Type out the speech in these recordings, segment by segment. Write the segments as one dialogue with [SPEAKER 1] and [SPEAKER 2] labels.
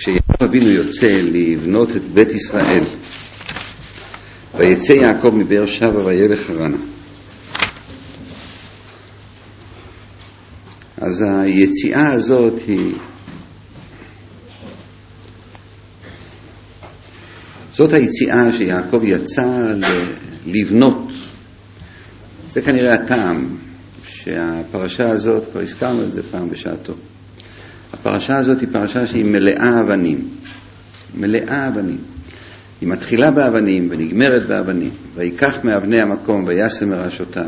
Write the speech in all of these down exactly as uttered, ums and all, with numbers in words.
[SPEAKER 1] כשיעקב אבינו יוצא לבנות את בית ישראל, ויצא יעקב מבאר שבע וילך חרנה. אז היציאה הזאת היא זאת היציאה שיעקב יצא לבנות. זה כנראה הטעם שהפרשה הזאת, כבר הזכרנו את זה פעם בשעתו, הפרשה הזאת היא פרשה שהיא מלאה אבנים, מלאה אבנים. היא מתחילה באבנים ונגמרת באבנים. ויקח מאבני המקום וישם מראשותיו.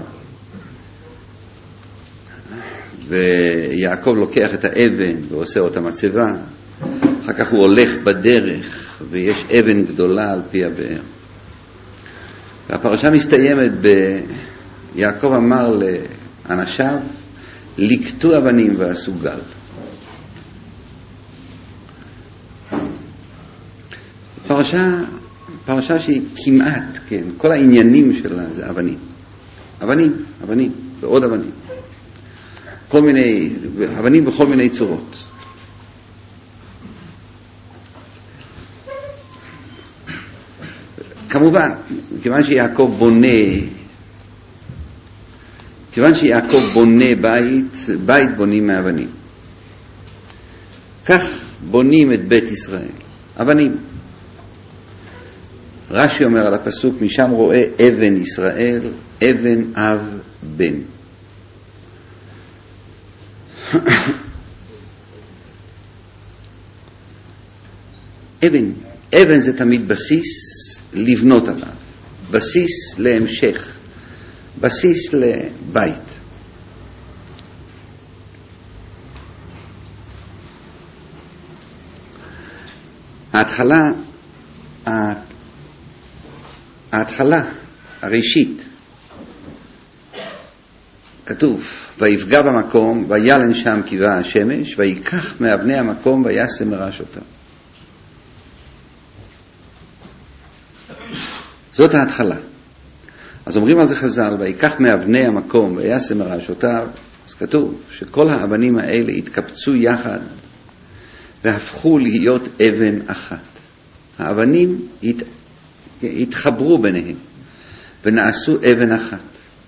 [SPEAKER 1] ויעקב לוקח את האבן ועושה אותה מצבה. אחר כך הוא הולך בדרך ויש אבן גדולה על פי הבאר. והפרשה מסתיימת ביעקב אמר לאנשיו לקטו אבנים ועשו גל. פרשה, פרשה שהיא כמעט, כן, כל העניינים שלה זה אבנים. אבנים, אבנים, ועוד אבנים. כל מיני, אבנים בכל מיני צורות. כמובן, כיוון שיעקב בונה, כיוון שיעקב בונה בית, בית בונים מאבנים. כך בונים את בית ישראל. אבנים. רש"י אומר על הפסוק, משם רואה אבן ישראל, אבן אב בן. אבן, אבן זה תמיד בסיס לבנות עליו, בסיס להמשך, בסיס לבית. ההתחלה, ההתחלה, הראשית, כתוב, ויפגע במקום, וילן שם כיבה השמש, ויקח מאבני המקום, וישם מראשותיו. זאת ההתחלה. אז אומרים על זה חז"ל, ויקח מאבני המקום, וישם מראשותיו, אז כתוב שכל האבנים האלה התקבצו יחד, והפכו להיות אבן אחת. האבנים הת... התחברו ביניהם, ונעשו אבן אחת.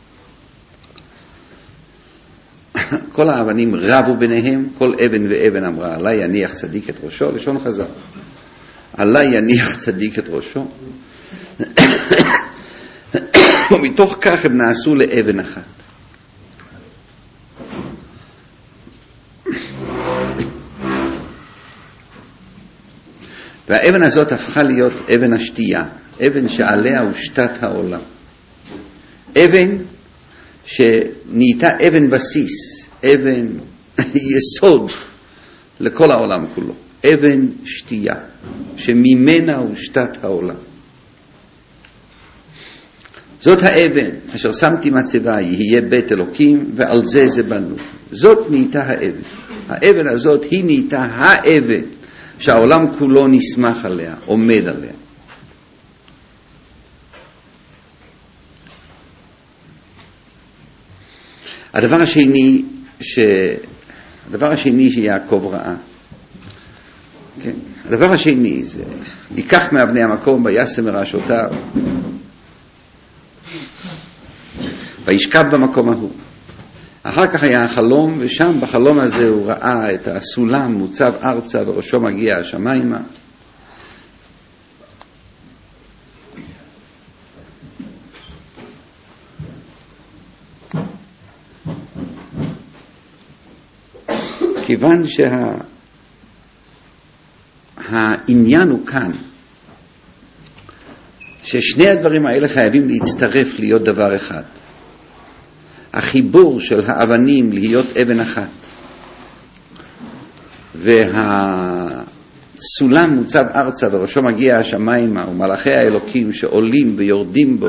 [SPEAKER 1] כל האבנים רבו ביניהם, כל אבן ואבן אמרה, עלי יניח צדיק את ראשו, לשון חז"ל. עלי יניח צדיק את ראשו. ומתוך כך הם נעשו לאבן אחת. והאבן הזאת הפכה להיות אבן השתייה, אבן שעליה הושתת העולם. אבן שנהייתה אבן בסיס, אבן יסוד לכל העולם כולו. אבן שתייה, שממנה הושתת העולם. זאת האבן, אשר שמתי מצבה, יהיה בית אלוקים, ועל זה זה בנו. זאת נהייתה האבן. האבן הזאת היא נהייתה האבן, שהעולם כולו נשמח עליה, עומד עליה. הדבר השני ש... הדבר השני שיעקב ראה, כן? הדבר השני זה, ייקח מאבני המקום, וישם מראשותיו, וישכב במקום ההוא. אחר כך היה החלום, ושם בחלום הזה הוא ראה את הסולם מוצב ארצה, וראשו מגיע השמיימה. כיוון שהעניין הוא כאן, ששני הדברים האלה חייבים להצטרף להיות דבר אחד. החיבור של האבנים להיות אבן אחת, והסולם מוצב ארצה וראשו מגיע השמיימה, ומלאכי האלוקים שעולים ויורדים בו.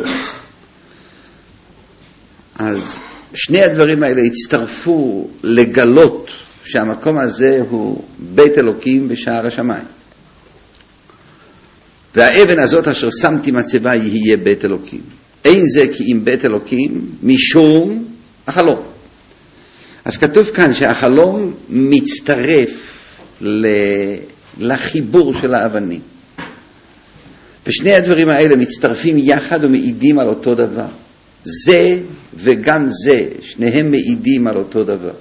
[SPEAKER 1] אז שני הדברים האלה הצטרפו לגלות שהמקום הזה הוא בית אלוקים בשער השמיים. והאבן הזאת אשר שמתי מצבה יהיה בית אלוקים. אין זה כי אם בית אלוקים משום החלום. אז כתוב כאן שהחלום מצטרף לחיבור של האבנים. ושני הדברים האלה מצטרפים יחד ומעידים על אותו דבר. זה וגם זה, שניהם מעידים על אותו דבר.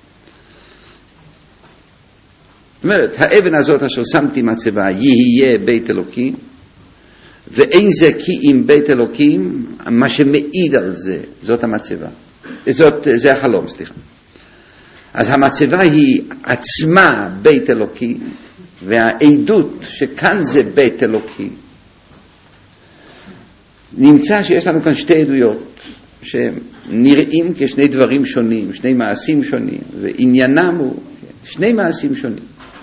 [SPEAKER 1] זאת אומרת, האבן הזאת אשר שמתי מצבה יהיה בית אלוקים, ואין זה כי אם בית אלוקים, מה שמעיד על זה, זאת המצבה. זאת, זה החלום, סליחה. אז המצבה היא עצמה בית אלוקים, והעדות שכאן זה בית אלוקים. נמצא שיש לנו כאן שתי עדויות שנראים כשני דברים שונים, שני מעשים שונים, ועניינם הוא שני מעשים שונים.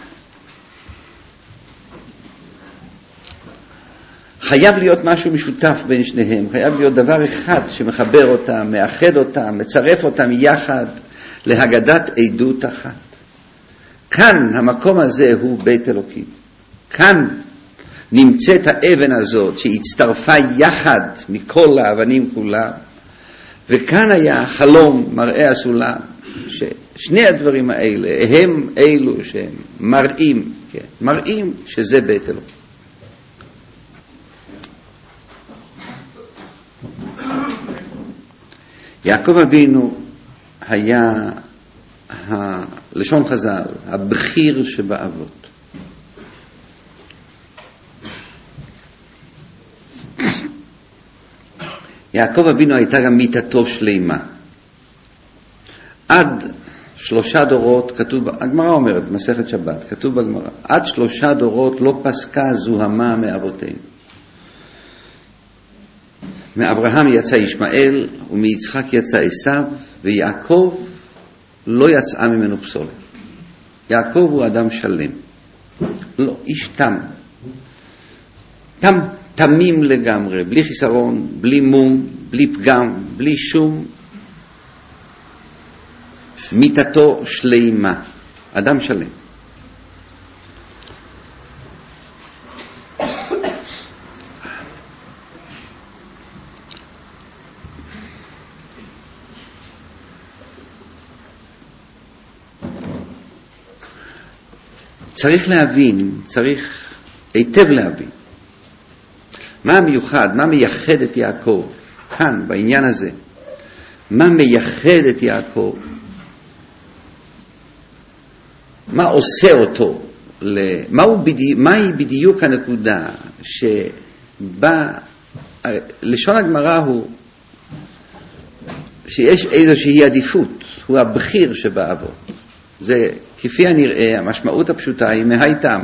[SPEAKER 1] חייב להיות משהו משותף בין שניהם, חייב להיות דבר אחד שמחבר אותם, מאחד אותם, מצרף אותם יחד להגדת עדות אחת. כאן המקום הזה הוא בית אלוקים. כאן נמצאת האבן הזאת שהצטרפה יחד מכל האבנים כולם, וכאן היה חלום מראה הסולם, ששני הדברים האלה הם אלו שהם מראים, כן, מראים שזה בית אלוקים. יעקב אבינו היה לשון חז"ל, הבכיר שבאבות. יעקב אבינו הייתה גם מיתתו שלמה. עד שלושה דורות, כתוב, הגמרא אומרת, מסכת שבת, כתוב בגמרא, עד שלושה דורות לא פסקה זוהמה מאבותינו. מאברהם יצא ישמעאל, ומיצחק יצא עשיו, ויעקב לא יצאה ממנו פסולת. יעקב הוא אדם שלם. לא, איש תם. תם, תמים לגמרי, בלי חיסרון, בלי מום, בלי פגם, בלי שום. מיתתו שלמה. אדם שלם. צריך להבין, צריך היטב להבין, מה המיוחד, מה מייחד את יעקב, כאן, בעניין הזה, מה מייחד את יעקב, מה עושה אותו, מה בדיוק, מהי בדיוק הנקודה, שבה, לשון הגמרא הוא, שיש איזושהי עדיפות, הוא הבכיר שבאבות. זה, כפי הנראה, המשמעות הפשוטה היא מהייתם.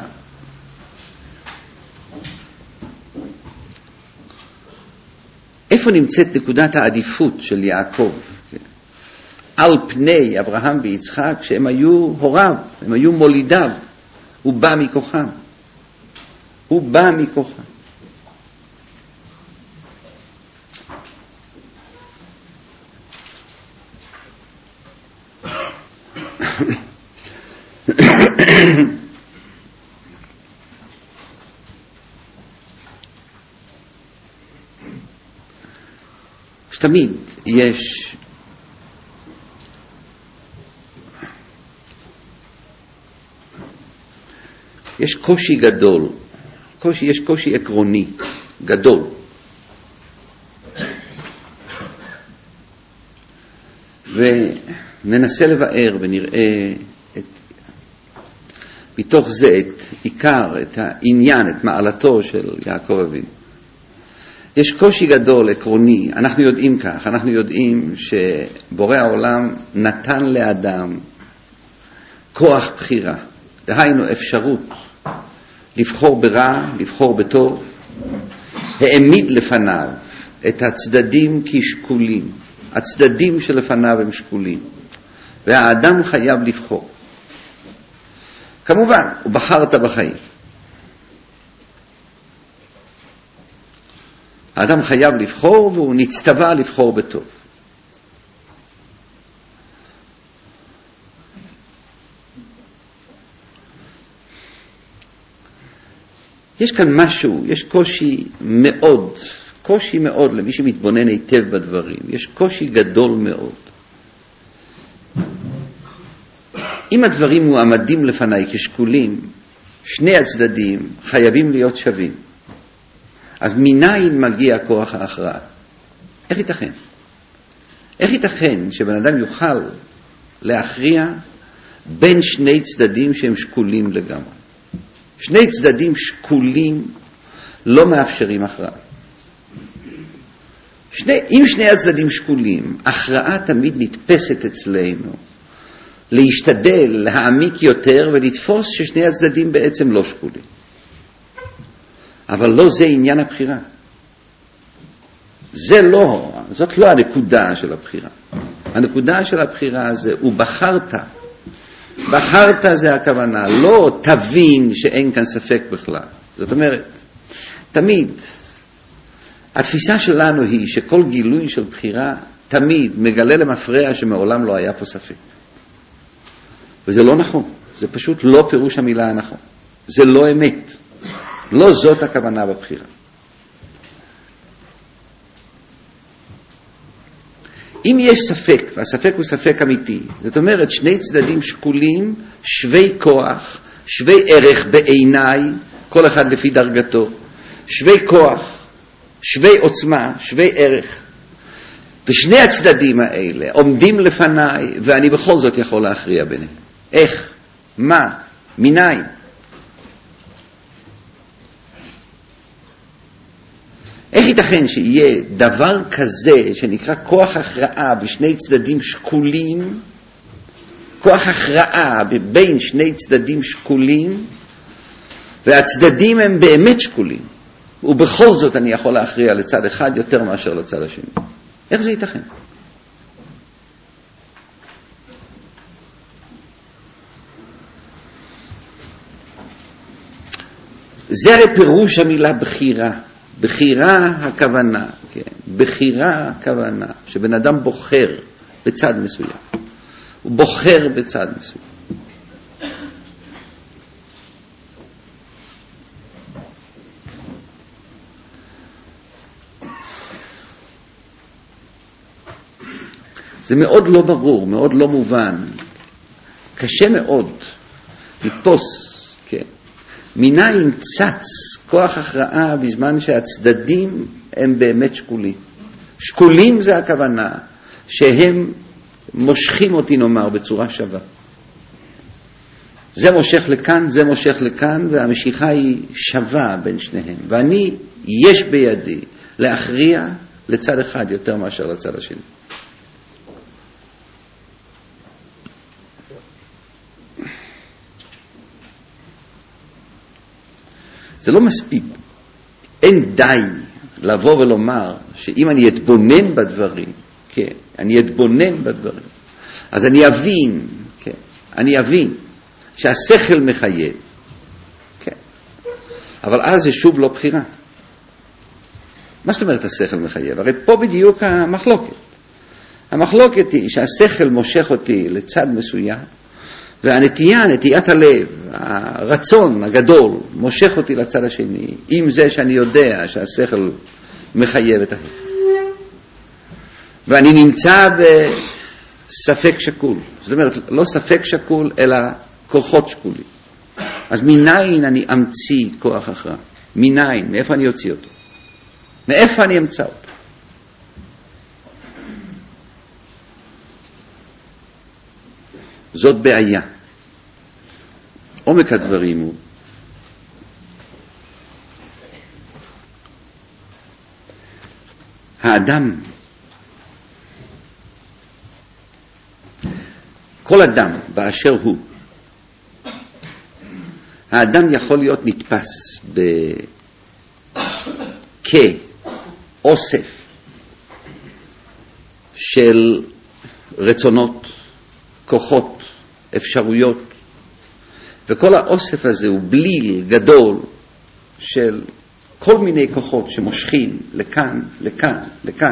[SPEAKER 1] איפה נמצאת נקודת העדיפות של יעקב? על פני אברהם ויצחק, שהם היו הוריו, הם היו מולידיו. הוא בא מכוחם. הוא בא מכוחם. שתמיד יש יש קושי גדול, קושי, יש קושי עקרוני גדול. וננסה לבאר ונראה את, מתוך זה את עיקר, את העניין, את מעלתו של יעקב אבינו. יש קושי גדול, עקרוני, אנחנו יודעים כך, אנחנו יודעים שבורא העולם נתן לאדם כוח בחירה, דהיינו אפשרות לבחור ברע, לבחור בטוב, העמיד לפניו את הצדדים כשקולים, הצדדים שלפניו הם שקולים, והאדם חייב לבחור. כמובן, הוא בחרת בחיים. האדם חייב לבחור והוא נצטווה לבחור בטוב. יש כאן משהו, יש קושי מאוד, קושי מאוד למי שמתבונן היטב בדברים. יש קושי גדול מאוד. אם הדברים מועמדים לפניי כשקולים, שני הצדדים חייבים להיות שווים. אז מניין מגיע כוח ההכרעה? איך ייתכן? איך ייתכן שבן אדם יוכל להכריע בין שני צדדים שהם שקולים לגמרי? שני צדדים שקולים לא מאפשרים הכרעה. שני, אם שני הצדדים שקולים, הכרעה תמיד נתפסת אצלנו להשתדל, להעמיק יותר ולתפוס ששני הצדדים בעצם לא שקולים. אבל לא זה עניין הבחירה. זה לא, זאת לא הנקודה של הבחירה. הנקודה של הבחירה זה, הוא בחרת. בחרת זה הכוונה, לא תבין שאין כאן ספק בכלל. זאת אומרת, תמיד, התפיסה שלנו היא שכל גילוי של בחירה תמיד מגלה למפרע שמעולם לא היה פה ספק. וזה לא נכון. זה פשוט לא פירוש המילה הנכון. זה לא אמת. לא זאת הכוונה בבחירה. אם יש ספק, והספק הוא ספק אמיתי, זאת אומרת שני צדדים שקולים, שווי כוח, שווי ערך בעיניי, כל אחד לפי דרגתו, שווי כוח, שווי עוצמה, שווי ערך, ושני הצדדים האלה עומדים לפניי, ואני בכל זאת יכול להכריע ביניהם. איך? מה? מניין? איך ייתכן שיהיה דבר כזה שנקרא כוח הכרעה בשני צדדים שקולים, כוח הכרעה בין שני צדדים שקולים, והצדדים הם באמת שקולים, ובכל זאת אני יכול להכריע לצד אחד יותר מאשר לצד השני? איך זה ייתכן? זה הרי פירוש המילה בחירה. בחירה הכוונה, כן, בחירה הכוונה, שבן אדם בוחר בצד מסוים. הוא בוחר בצד מסוים. זה מאוד לא ברור, מאוד לא מובן. קשה מאוד לתפוס, כן. מניין צץ כוח הכרעה בזמן שהצדדים הם באמת שקולים. שקולים זה הכוונה שהם מושכים אותי, נאמר, בצורה שווה. זה מושך לכאן, זה מושך לכאן, והמשיכה היא שווה בין שניהם. ואני, יש בידי להכריע לצד אחד יותר מאשר לצד השני. זה לא מספיק. אין די לבוא ולומר שאם אני אתבונן בדברים, כן, אני אתבונן בדברים, אז אני אבין, כן, אני אבין שהשכל מחייב, כן. אבל אז זה שוב לא בחירה. מה זאת אומרת השכל מחייב? הרי פה בדיוק המחלוקת. המחלוקת היא שהשכל מושך אותי לצד מסוים, והנטייה, נטיית הלב, הרצון הגדול, מושך אותי לצד השני, עם זה שאני יודע שהשכל מחייב את ההפך. ואני נמצא בספק שקול. זאת אומרת, לא ספק שקול, אלא כוחות שקולים. אז מניין אני אמציא כוח הכרעה? מניין? מאיפה אני אוציא אותו? מאיפה אני אמצא אותו? זאת בעיה. עומק הדברים הוא האדם, כל אדם באשר הוא, האדם יכול להיות נתפס כאוסף של רצונות, כוחות, אפשרויות, וכל האוסף הזה הוא בליל גדול של כל מיני כוחות שמושכים לכאן, לכאן, לכאן.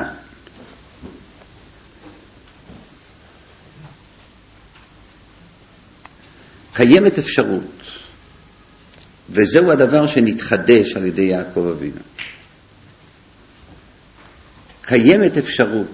[SPEAKER 1] קיימת אפשרות, וזהו הדבר שנתחדש על ידי יעקב אבינו. קיימת אפשרות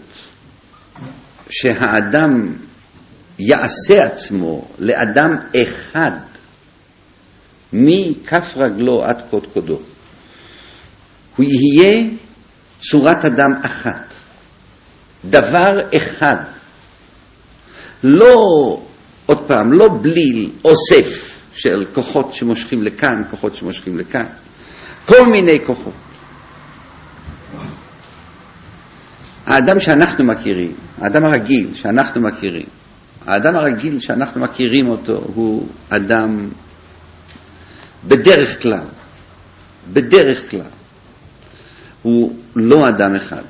[SPEAKER 1] שהאדם יעשה עצמו לאדם אחד מכף רגלו עד קודקודו. הוא יהיה צורת אדם אחת, דבר אחד, לא, עוד פעם, לא בליל אוסף של כוחות שמושכים לכאן, כוחות שמושכים לכאן, כל מיני כוחות. האדם שאנחנו מכירים, האדם הרגיל שאנחנו מכירים, האדם הרגיל שאנחנו מכירים אותו הוא אדם בדרך כלל, בדרך כלל, הוא לא אדם אחד.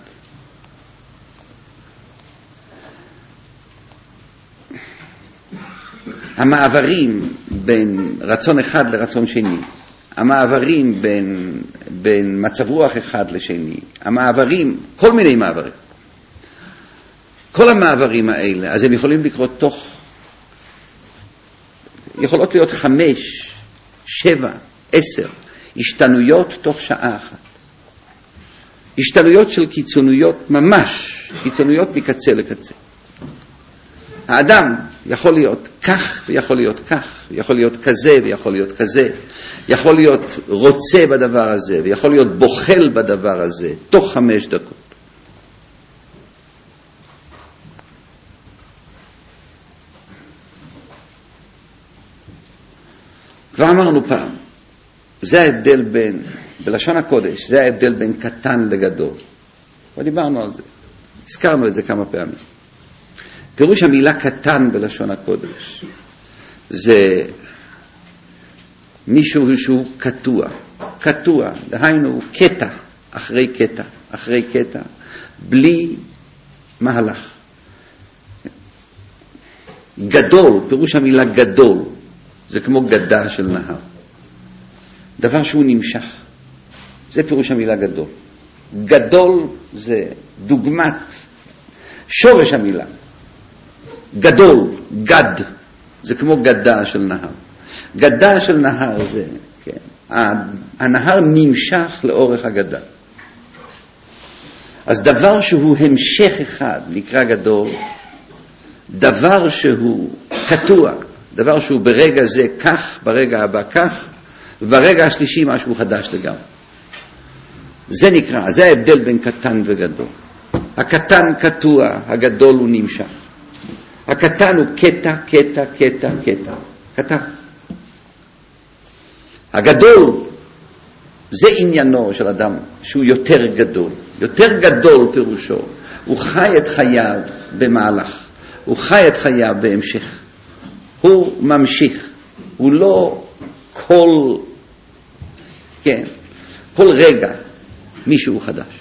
[SPEAKER 1] המעברים בין רצון אחד לרצון שני, המעברים בין, בין מצב רוח אחד לשני, המעברים, כל מיני מעברים, כל המעברים האלה, אז הם יכולים לקרות תוך, יכולות להיות חמש, שבע, עשר, השתנויות תוך שעה אחת. השתנויות של קיצוניות ממש, קיצוניות מקצה לקצה. האדם יכול להיות כך ויכול להיות כך, יכול להיות כזה ויכול להיות כזה, יכול להיות רוצה בדבר הזה ויכול להיות בוחל בדבר הזה, תוך חמש דקות. כבר אמרנו פעם, זה ההבדל בין, בלשון הקודש, זה ההבדל בין קטן לגדול. ודיברנו על זה, הזכרנו את זה כמה פעמים. פירוש המילה קטן בלשון הקודש זה מישהו שהוא קטוע, קטוע, דהיינו קטע אחרי קטע, אחרי קטע, בלי מהלך. גדול, פירוש המילה גדול, זה כמו גדה של נהר. דבר שהוא נמשך. זה פירוש המילה גדול. גדול זה דוגמת שורש המילה. גדול, גד, זה כמו גדה של נהר. גדה של נהר זה, כן, הנהר נמשך לאורך הגדה. אז דבר שהוא המשך אחד נקרא גדול, דבר שהוא קטוע, דבר שהוא ברגע זה כך, ברגע הבא כך, וברגע השלישי משהו חדש לגמרי. זה נקרא, זה ההבדל בין קטן וגדול. הקטן קטוע, הגדול הוא נמשך. הקטן הוא קטע, קטע, קטע, קטע. קטע. הגדול, זה עניינו של אדם שהוא יותר גדול. יותר גדול פירושו. הוא חי את חייו במהלך. הוא חי את חייו בהמשך. הוא ממשיך. הוא לא כל, כן, כל רגע מישהו חדש.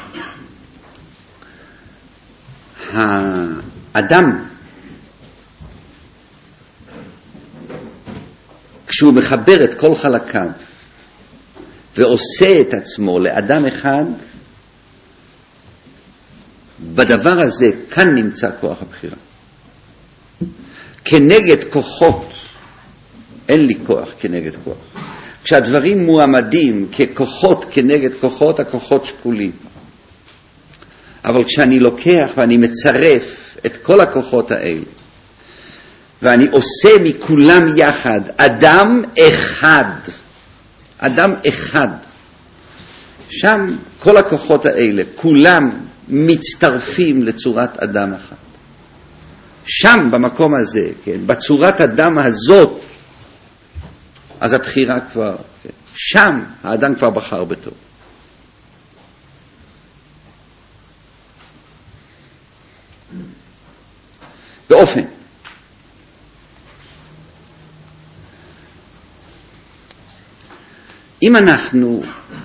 [SPEAKER 1] האדם, כשהוא מחבר את כל חלקיו ועושה את עצמו לאדם אחד, בדבר הזה כאן נמצא כוח הבחירה. כנגד כוחות אין לי כוח כנגד כוח. כשהדברים מועמדים ככוחות כנגד כוחות, הכוחות שקולים. אבל כשאני לוקח ואני מצרף את כל הכוחות האלה, ואני עושה מכולם יחד אדם אחד, אדם אחד, שם כל הכוחות האלה, כולם מצטרפים לצורת אדם אחד. שם במקום הזה, כן, בצורת אדם הזאת, אז הבחירה כבר, כן, שם האדם כבר בחר בטוב. באופן אם אנחנו,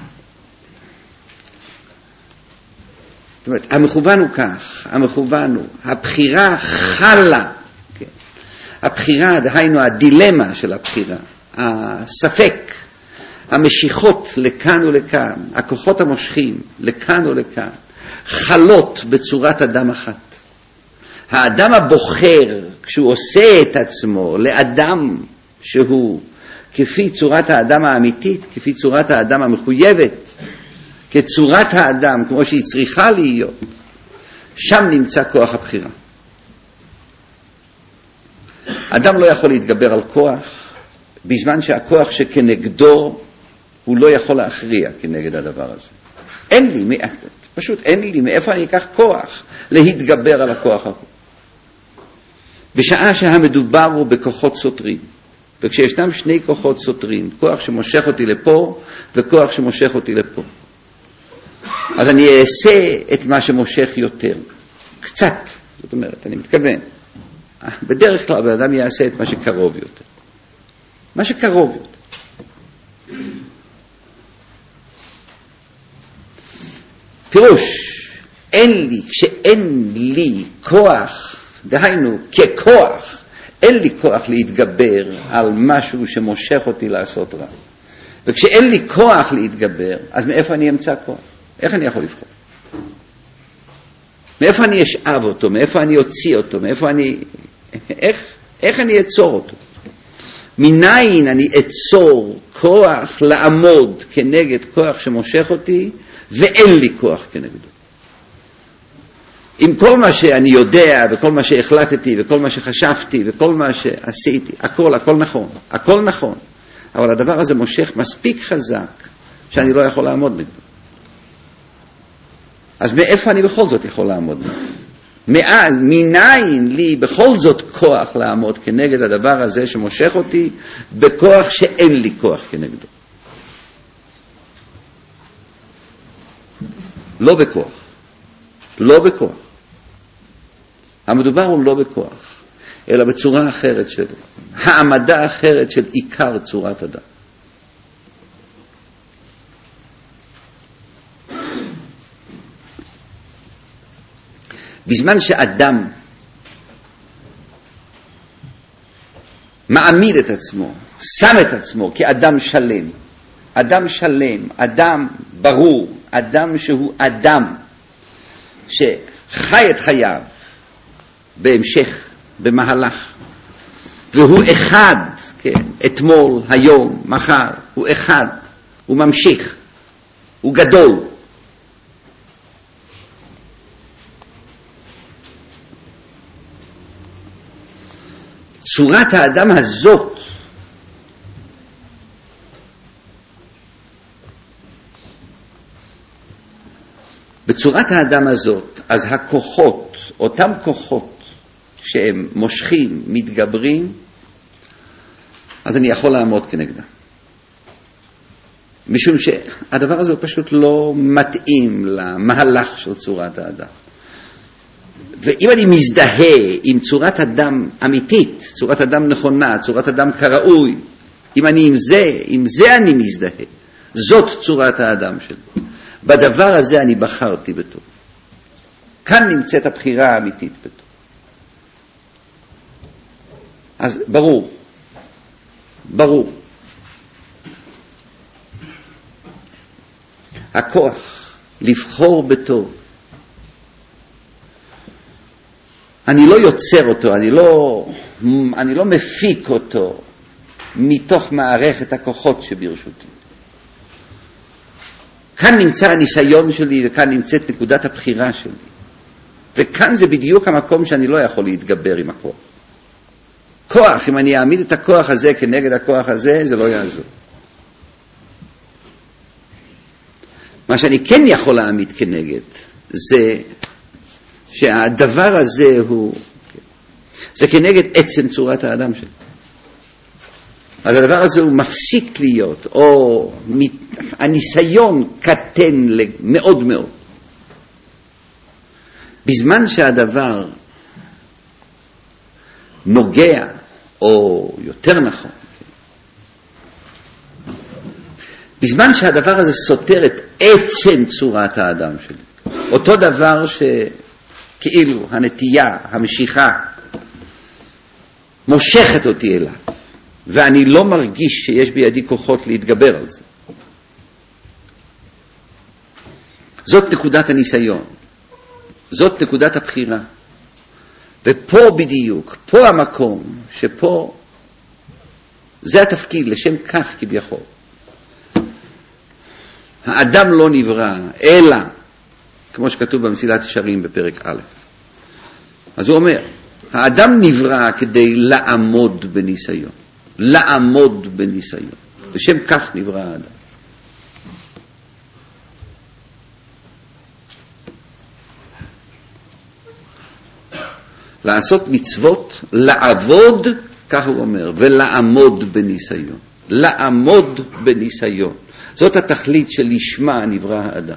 [SPEAKER 1] זאת אומרת, המכוון הוא כך, המכוון הוא, הבחירה חלה, כן, הבחירה, דהיינו הדילמה של הבחירה, הספק, המשיכות לכאן ולכאן, הכוחות המושכים לכאן ולכאן, חלות בצורת אדם אחת. האדם הבוחר, כשהוא עושה את עצמו לאדם שהוא כפי צורת האדם האמיתית, כפי צורת האדם המחויבת, כצורת האדם כמו שהיא צריכה להיות, שם נמצא כוח הבחירה. אדם לא יכול להתגבר על כוח בזמן שהכוח שכנגדו הוא לא יכול להכריע כנגד הדבר הזה. אין לי, פשוט אין לי, מאיפה אני אקח כוח להתגבר על הכוח ההוא. בשעה שהמדובר הוא בכוחות סותרים, וכשישנם שני כוחות סותרים, כוח שמושך אותי לפה וכוח שמושך אותי לפה, אז אני אעשה את מה שמושך יותר, קצת, זאת אומרת, אני מתכוון, בדרך כלל האדם יעשה את מה שקרוב יותר, מה שקרוב יותר. פירוש, אין לי, כשאין לי כוח, דהיינו, ככוח, אין לי כוח להתגבר על משהו שמושך אותי לעשות רע. וכשאין לי כוח להתגבר, אז מאיפה אני אמצא כוח? איך אני יכול לבחור? מאיפה אני אשאב אותו? מאיפה אני אוציא אותו? מאיפה אני... איך, איך אני אצור אותו? מניין אני אצור כוח לעמוד כנגד כוח שמושך אותי, ואין לי כוח כנגדו. עם כל מה שאני יודע, וכל מה שהחלטתי, וכל מה שחשבתי, וכל מה שעשיתי, הכל, הכל נכון, הכל נכון. אבל הדבר הזה מושך מספיק חזק, שאני לא יכול לעמוד נגדו. אז מאיפה אני בכל זאת יכול לעמוד נגדו? מאז, מניין לי בכל זאת כוח לעמוד כנגד הדבר הזה שמושך אותי, בכוח שאין לי כוח כנגדו. לא בכוח. לא בכוח. המדובר הוא לא בכוח, אלא בצורה אחרת של, העמדה אחרת של עיקר צורת אדם. בזמן שאדם מעמיד את עצמו, שם את עצמו כאדם שלם, אדם שלם, אדם ברור, אדם שהוא אדם שחי את חייו בהמשך, במהלך, והוא אחד, כן, אתמול, היום, מחר, הוא אחד, הוא ממשיך, הוא גדול. צורת האדם הזאת בצורת האדם הזאת, אז הכוחות, אותם כוחות שהם מושכים, מתגברים, אז אני יכול לעמוד כנגדם. משום שהדבר הזה הוא פשוט לא מתאים למהלך של צורת האדם. ואם אני מזדהה עם צורת אדם אמיתית, צורת אדם נכונה, צורת אדם כראוי, אם אני עם זה, עם זה אני מזדהה, זאת צורת האדם שלי. בדבר הזה אני בחרתי בטוב. כאן נמצאת הבחירה האמיתית בטוב. אז ברור, ברור. הכוח לבחור בטוב. אני לא יוצר אותו, אני לא, אני לא מפיק אותו מתוך מערכת הכוחות שברשותי. כאן נמצא הניסיון שלי וכאן נמצאת נקודת הבחירה שלי. וכאן זה בדיוק המקום שאני לא יכול להתגבר עם הכוח. כוח, אם אני אעמיד את הכוח הזה כנגד הכוח הזה, זה לא יעזור. מה שאני כן יכול להעמיד כנגד, זה שהדבר הזה הוא, זה כנגד עצם צורת האדם שלי. אז הדבר הזה הוא מפסיק להיות, או הניסיון קטן מאוד מאוד. בזמן שהדבר נוגע, או יותר נכון, בזמן שהדבר הזה סותר את עצם צורת האדם שלי, אותו דבר שכאילו הנטייה, המשיכה, מושכת אותי אליו, ואני לא מרגיש שיש בידי כוחות להתגבר על זה. זאת נקודת הניסיון, זאת נקודת הבחירה. ופה בדיוק, פה המקום, שפה זה התפקיד, לשם כך כביכול. האדם לא נברא, אלא, כמו שכתוב במסילת ישרים בפרק א'. אז הוא אומר, האדם נברא כדי לעמוד בניסיון. לעמוד בניסיון. לשם כך נברא האדם. לעשות מצוות, לעבוד, כך הוא אומר, ולעמוד בניסיון. לעמוד בניסיון. זאת התכלית שלשמה נברא האדם.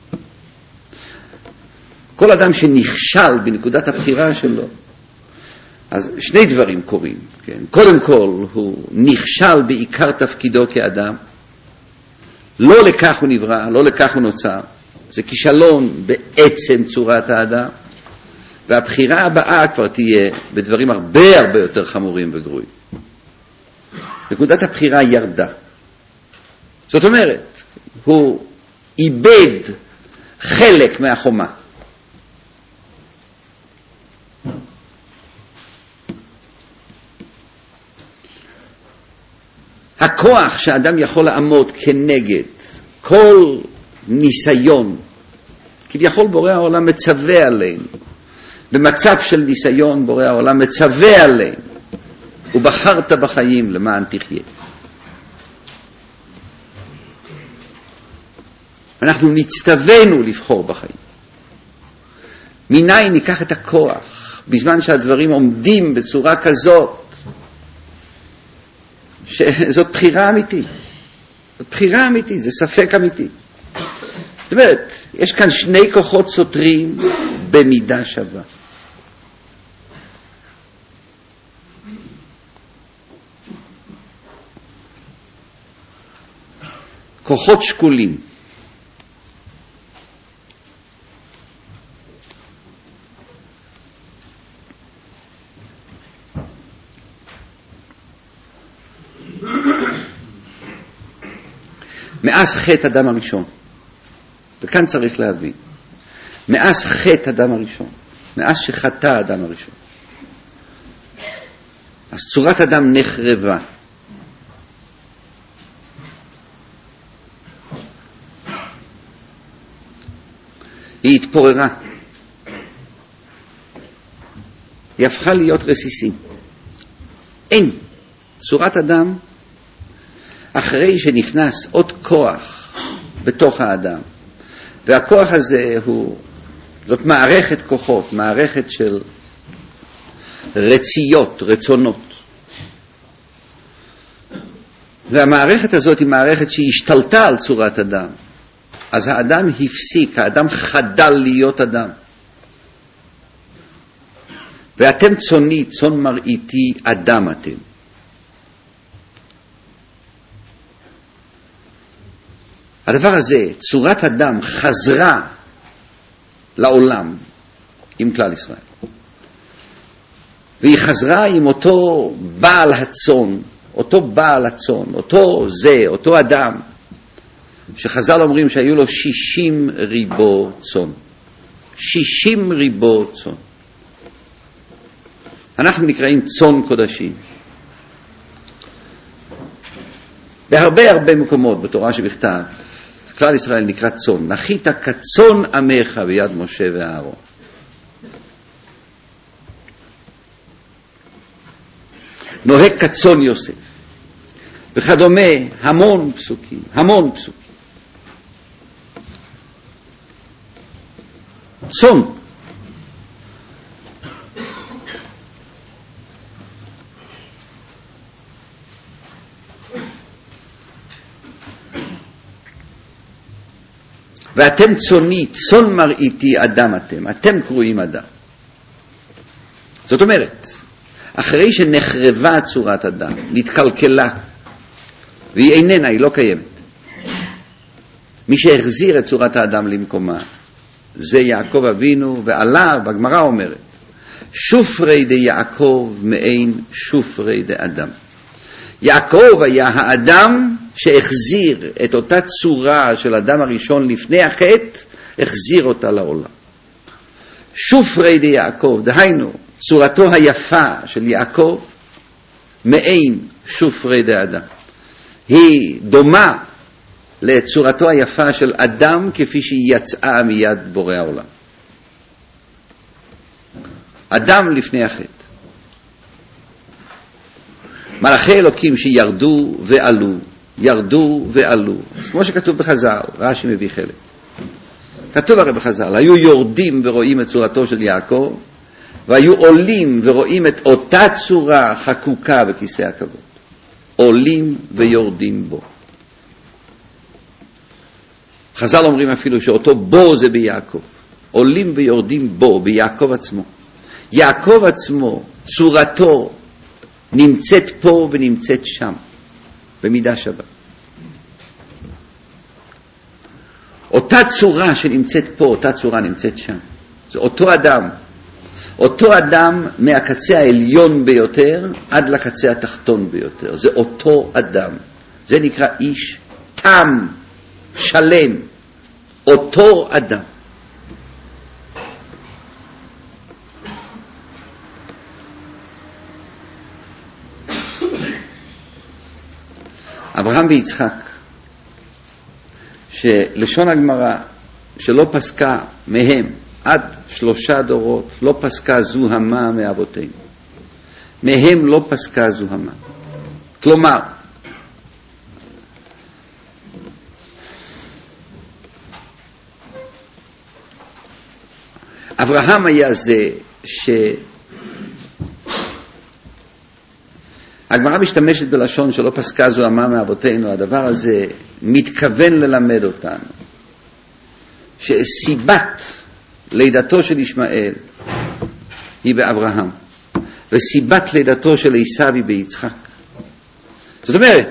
[SPEAKER 1] כל אדם שנכשל בנקודת הבחירה שלו, אז שני דברים קורים. כן? קודם כל, הוא נכשל בעיקר תפקידו כאדם. לא לכך הוא נברא, לא לכך הוא נוצר. זה כישלון בעצם צורת האדם. והבחירה הבאה כבר תהיה בדברים הרבה הרבה יותר חמורים וגרועים. נקודת הבחירה ירדה. זאת אומרת, הוא איבד חלק מהחומה. הכוח שאדם יכול לעמוד כנגד כל ניסיון, כביכול בורא העולם מצווה עלינו, במצב של ניסיון בורא העולם מצווה עלינו, ובחרת בחיים למען תחיה. אנחנו נצטווינו לבחור בחיים. מניין ניקח את הכוח בזמן שהדברים עומדים בצורה כזאת, שזאת בחירה אמיתית. זאת בחירה אמיתית, זה ספק אמיתי. זאת אומרת, יש כאן שני כוחות סותרים במידה שווה. כוחות שקולים. מאז חטא אדם הראשון, וכאן צריך להבין, מאז חטא אדם הראשון, מאז שחטא אדם הראשון, אז צורת אדם נחרבה. היא התפוררה. היא הפכה להיות רסיסים. אין. צורת אדם, אחרי שנכנס עוד כוח בתוך האדם, והכוח הזה הוא, זאת מערכת כוחות, מערכת של רציות, רצונות. והמערכת הזאת היא מערכת שהיא השתלטה על צורת אדם. אז האדם הפסיק, האדם חדל להיות אדם. ואתם צוני, צאן מרעיתי, אדם אתם. הדבר הזה, צורת אדם חזרה לעולם עם כלל ישראל. והיא חזרה עם אותו בעל הצאן, אותו בעל הצאן, אותו זה, אותו אדם, שחז"ל אומרים שהיו לו שישים ריבו צאן. שישים ריבו צאן. אנחנו נקראים צאן קודשים. בהרבה הרבה מקומות בתורה שבכתב, כלל ישראל נקרא צאן. נחית כצאן עמך ביד משה ואהרון. נוהג כצאן יוסף. וכדומה, המון פסוקים, המון פסוקים. צאן. ואתם צוני, צאן מרעיתי, אדם אתם. אתם קרואים אדם. זאת אומרת, אחרי שנחרבה צורת אדם, נתקלקלה, והיא איננה, היא לא קיימת. מי שהחזיר את צורת האדם למקומה, זה יעקב אבינו, ועליו, הגמרא אומרת, שופרי די יעקב מעין שופרי די אדם. יעקב היה האדם שהחזיר את אותה צורה של אדם הראשון לפני החטא, החזיר אותה לעולם. שופרי די יעקב, דהיינו, צורתו היפה של יעקב, מעין שופרי די אדם. היא דומה לצורתו היפה של אדם כפי שהיא יצאה מיד בורא העולם. אדם לפני החטא. מלאכי אלוקים שירדו ועלו, ירדו ועלו. אז כמו שכתוב בחז"ל, רש"י מביא חלק. כתוב הרי בחז"ל, היו יורדים ורואים את צורתו של יעקב, והיו עולים ורואים את אותה צורה חקוקה בכיסא הכבוד. עולים ויורדים בו. חז"ל אומרים אפילו שאותו בו זה ביעקב. עולים ויורדים בו, ביעקב עצמו. יעקב עצמו, צורתו, נמצאת פה ונמצאת שם, במידה שווה. אותה צורה שנמצאת פה, אותה צורה נמצאת שם. זה אותו אדם. אותו אדם מהקצה העליון ביותר עד לקצה התחתון ביותר. זה אותו אדם. זה נקרא איש תם, שלם. אותו אדם. אברהם ויצחק, שלשון הגמרא שלא פסקה מהם עד שלושה דורות, לא פסקה זוהמה מאבותינו. מהם לא פסקה זוהמה. כלומר, אברהם היה זה ש... הגמרא משתמשת בלשון שלא פסקה זוהמה מאבותינו. הדבר הזה מתכוון ללמד אותנו שסיבת לידתו של ישמעאל היא באברהם, וסיבת לידתו של עשיו היא ביצחק. זאת אומרת,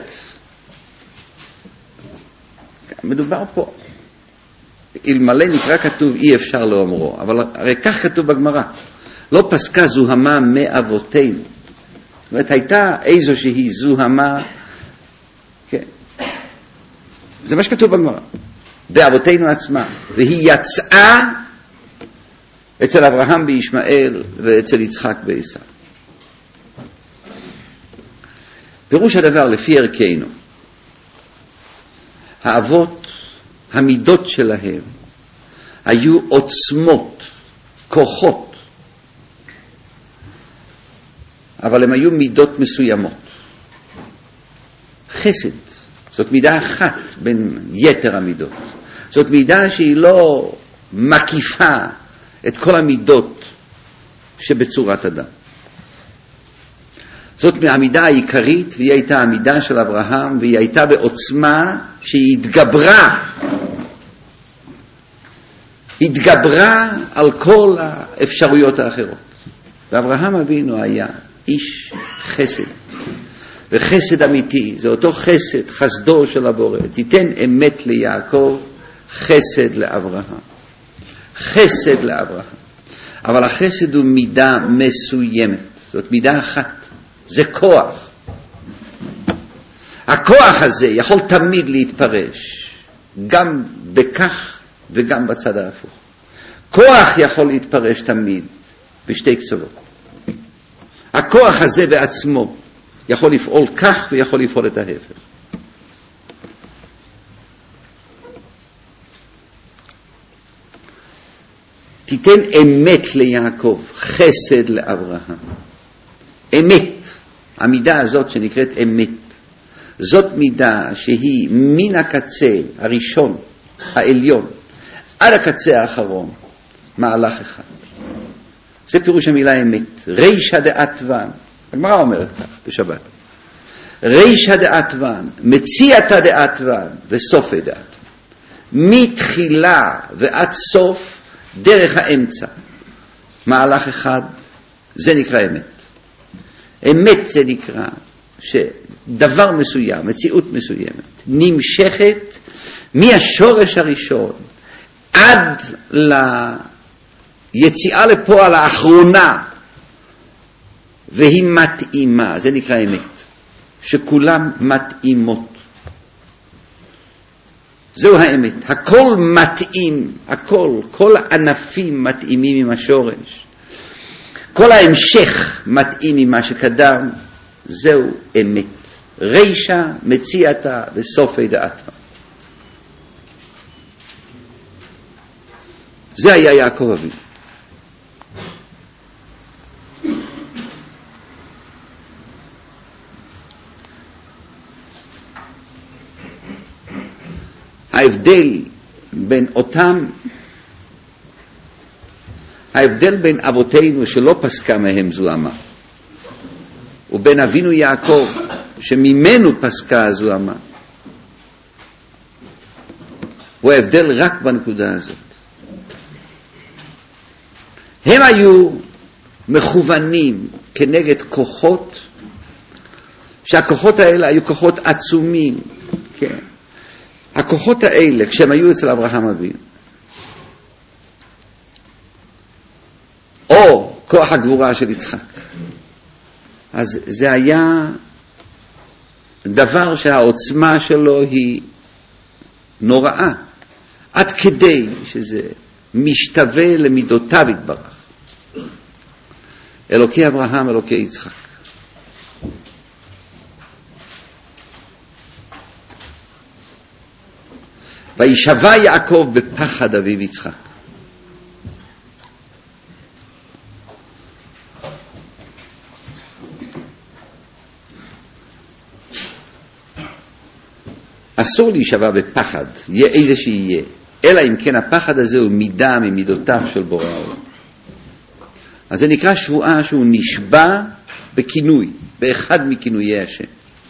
[SPEAKER 1] מדובר פה, אלמלא נקרא כתוב אי אפשר לאומרו, אבל הרי כך כתוב בגמרא, לא פסקה זוהמה מאבותינו. זאת אומרת, הייתה איזושהי זוהמה, כן. זה מה שכתוב בגמרא, באבותינו עצמם, והיא יצאה אצל אברהם בישמעאל ואצל יצחק בעשיו. פירוש הדבר לפי ערכנו, האבות, המידות שלהם היו עוצמות, כוחות, אבל הם היו מידות מסוימות. חסד, זאת מידה אחת בין יתר המידות. זאת מידה שהיא לא מקיפה את כל המידות שבצורת אדם. זאת מהמידה העיקרית, והיא הייתה המידה של אברהם, והיא הייתה בעוצמה שהיא התגברה, התגברה על כל האפשרויות האחרות. ואברהם אבינו היה איש חסד, וחסד אמיתי, זה אותו חסד, חסדו של הבורא. תיתן אמת ליעקב, חסד לאברהם. חסד לאברהם. אבל החסד הוא מידה מסוימת, זאת מידה אחת, זה כוח. הכוח הזה יכול תמיד להתפרש, גם בכך וגם בצד ההפוך. כוח יכול להתפרש תמיד בשתי קצוות. הכוח הזה בעצמו יכול לפעול כך ויכול לפעול את ההפך. תיתן אמת ליעקב, חסד לאברהם. אמת, המידה הזאת שנקראת אמת, זאת מידה שהיא מן הקצה הראשון, העליון, עד הקצה האחרון, מהלך אחד. זה פירוש המילה אמת. רישא דאתוון, הגמרא אומרת כך בשבת. רישא דאתוון, מציאתא דאתוון וסופי דאתוון. מתחילה ועד סוף דרך האמצע. מהלך אחד, זה נקרא אמת. אמת זה נקרא שדבר מסוים, מציאות מסוימת, נמשכת מהשורש הראשון עד ליציאה לפועל האחרונה, והיא מתאימה, זה נקרא אמת, שכולם מתאימות. זהו האמת, הכל מתאים, הכל, כל הענפים מתאימים עם השורש, כל ההמשך מתאים עם מה שקדם, זהו אמת. רישא, מציאתא וסופי דאתוון. זה היה יעקב אבינו. ההבדל בין אותם, ההבדל בין אבותינו שלא פסקה מהם זוהמה, ובין אבינו יעקב שממנו פסקה הזוהמה, הוא ההבדל רק בנקודה הזאת. הם היו מכוונים כנגד כוחות, שהכוחות האלה היו כוחות עצומים, כן. הכוחות האלה, כשהם היו אצל אברהם אבינו, או כוח הגבורה של יצחק, אז זה היה דבר שהעוצמה שלו היא נוראה, עד כדי שזה משתווה למידותיו יתברך. אלוקי אברהם, אלוקי יצחק. וישבע יעקב בפחד אביו יצחק. אסור להישבע בפחד, יהיה איזה שיהיה, אלא אם כן הפחד הזה הוא מידה ממידותיו של בורא העולם. אז זה נקרא שבועה שהוא נשבע בכינוי, באחד מכינויי השם.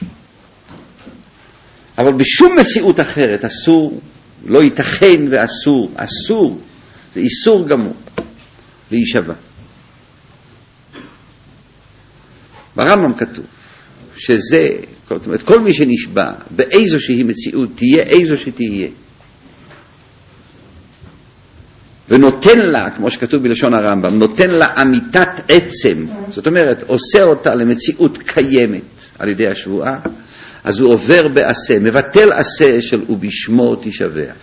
[SPEAKER 1] אבל בשום מציאות אחרת אסור, לא ייתכן ואסור, אסור, זה איסור גמור, להישבע. ברמב"ם כתוב שזה, זאת אומרת, כל מי שנשבע באיזושהי מציאות, תהיה איזו שתהיה, ונותן לה, כמו שכתוב בלשון הרמב"ם, נותן לה אמיתת עצם, זאת אומרת, עושה אותה למציאות קיימת על ידי השבועה, אז הוא עובר בעשה, מבטל עשה של ובשמו תשבע.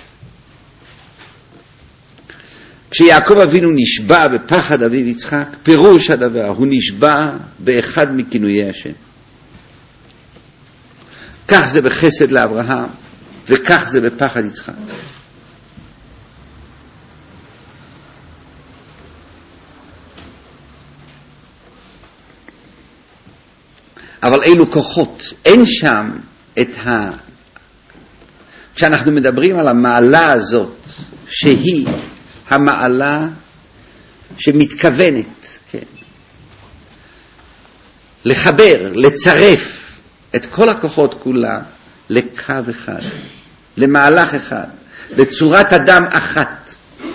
[SPEAKER 1] כשיעקב אבינו נשבע בפחד אביו יצחק, פירוש הדבר, הוא נשבע באחד מכינויי השם. כך זה בחסד לאברהם, וכך זה בפחד יצחק. אבל אילו כוחות, אין שם את ה... כשאנחנו מדברים על המעלה הזאת, שהיא המעלה שמתכוונת, כן, לחבר, לצרף את כל הכוחות כולה לקו אחד, למהלך אחד, לצורת אדם אחת.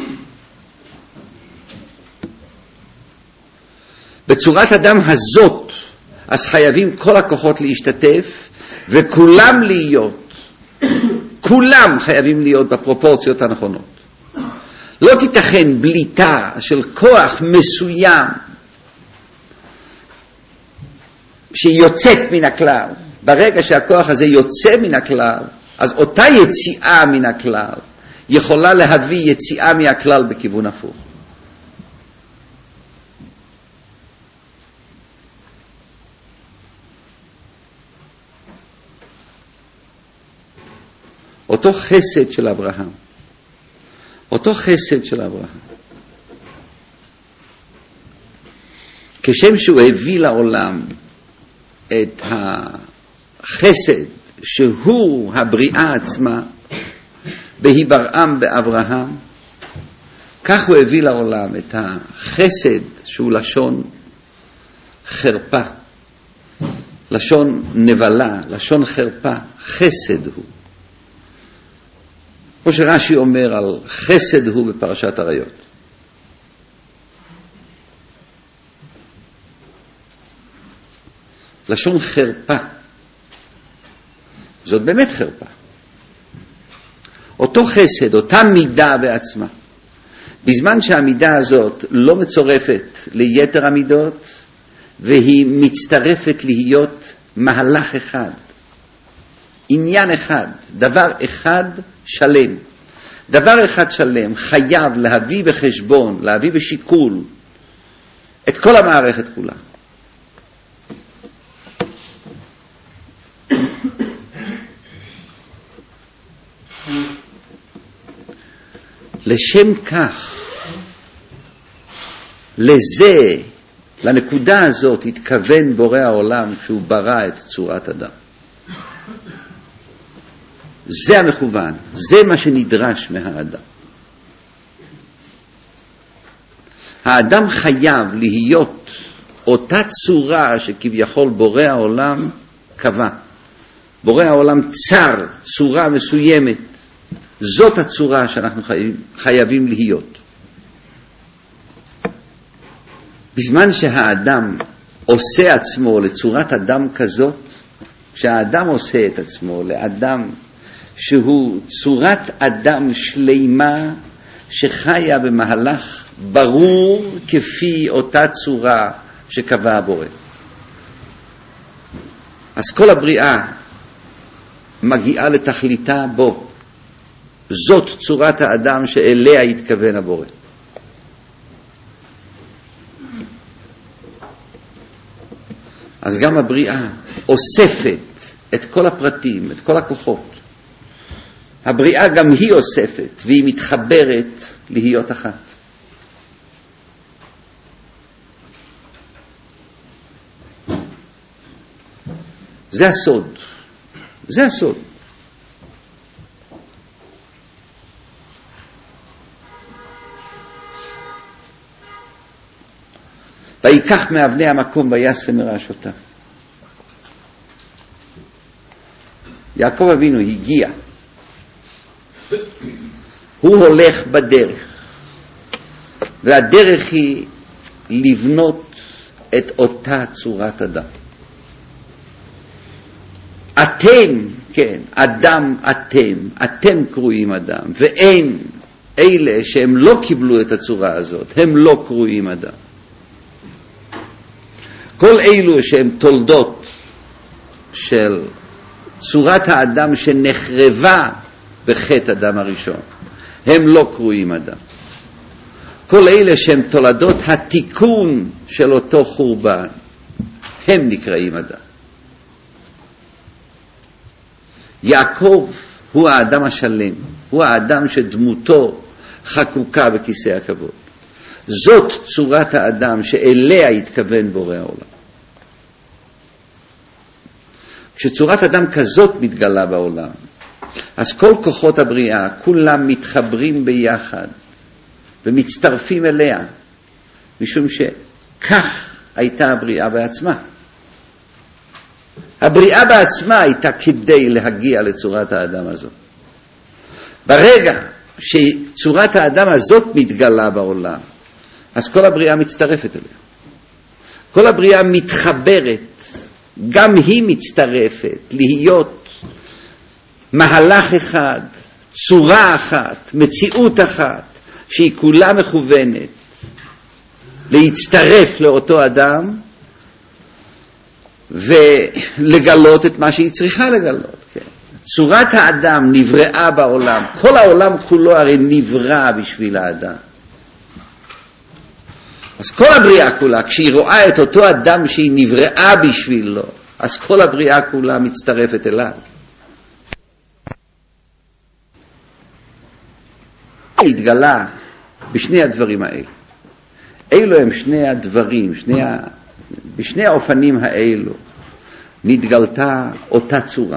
[SPEAKER 1] בצורת אדם הזאת, אז חייבים כל הכוחות להשתתף, וכולם להיות, כולם חייבים להיות בפרופורציות הנכונות. לא תיתכן בליטה של כוח מסוים שיוצאת מן הכלל. ברגע שהכוח הזה יוצא מן הכלל, אז אותה יציאה מן הכלל יכולה להביא יציאה מהכלל בכיוון הפוך. אותו חסד של אברהם, אותו חסד של אברהם, כשם שהוא הביא לעולם את החסד שהוא הבריאה עצמה בהיברעם באברהם, כך הוא הביא לעולם את החסד שהוא לשון חרפה, לשון נבלה, לשון חרפה, חסד הוא. כמו שרש"י אומר על חסד הוא בפרשת עריות. לשון חרפה. זאת באמת חרפה. אותו חסד, אותה מידה בעצמה. בזמן שהמידה הזאת לא מצורפת ליתר המידות, והיא מצטרפת להיות מהלך אחד. עניין אחד, דבר אחד שלם. דבר אחד שלם חייב להביא בחשבון, להביא בשיקול את כל המערכת כולה. לשם כך, לזה, לנקודה הזאת התכוון בורא העולם כשהוא ברא את צורת אדם. זה המכוון, זה מה שנדרש מהאדם. האדם חייב להיות אותה צורה שכביכול בורא העולם קבע. בורא העולם צר, צורה מסוימת. זאת הצורה שאנחנו חייבים, חייבים להיות. בזמן שהאדם עושה עצמו לצורת אדם כזאת, כשהאדם עושה את עצמו לאדם שהוא צורת אדם שלימה שחיה במהלך ברור כפי אותה צורה שקבע הבורא. אז כל הבריאה מגיעה לתכליתה בו. זאת צורת האדם שאליה התכוון הבורא. אז גם הבריאה אוספת את כל הפרטים, את כל הכוחות. הבריאה גם היא אוספת והיא מתחברת להיות אחת. זה הסוד. זה הסוד. ויקח מאבני המקום וישם מרעשותה. יעקב אבינו הגיע. הוא הולך בדרך. והדרך היא לבנות את אותה צורת אדם. אתם, כן, אדם אתם, אתם קרויים אדם, ואין אלה שהם לא קיבלו את הצורה הזאת, הם לא קרויים אדם. כל אלו שהם תולדות של צורת האדם שנחרבה בחטא אדם הראשון, הם לא קרויים אדם. כל אלה שהם תולדות התיקון של אותו חורבן, הם נקראים אדם. יעקב הוא האדם השלם, הוא האדם שדמותו חקוקה בכיסא הכבוד. זאת צורת האדם שאליה התכוון בורא העולם. כשצורת אדם כזאת מתגלה בעולם, אז כל כוחות הבריאה כולם מתחברים ביחד ומצטרפים אליה, משום שכך הייתה הבריאה בעצמה. הבריאה בעצמה הייתה כדי להגיע לצורת האדם הזאת. ברגע שצורת האדם הזאת מתגלה בעולם, אז כל הבריאה מצטרפת אליה. כל הבריאה מתחברת, גם היא מצטרפת להיות מהלך אחד, צורה אחת, מציאות אחת, שהיא כולה מכוונת להצטרף לאותו אדם ולגלות את מה שהיא צריכה לגלות. כן. צורת האדם נבראה בעולם, כל העולם כולו הרי נברא בשביל האדם. אז כל הבריאה כולה, כשהיא רואה את אותו אדם שהיא נבראה בשבילו, אז כל הבריאה כולה מצטרפת אליו. התגלה בשני הדברים האלה. אילו הם שני הדברים, שני ה... בשני האופנים האלו נתגלתה אותה צורה.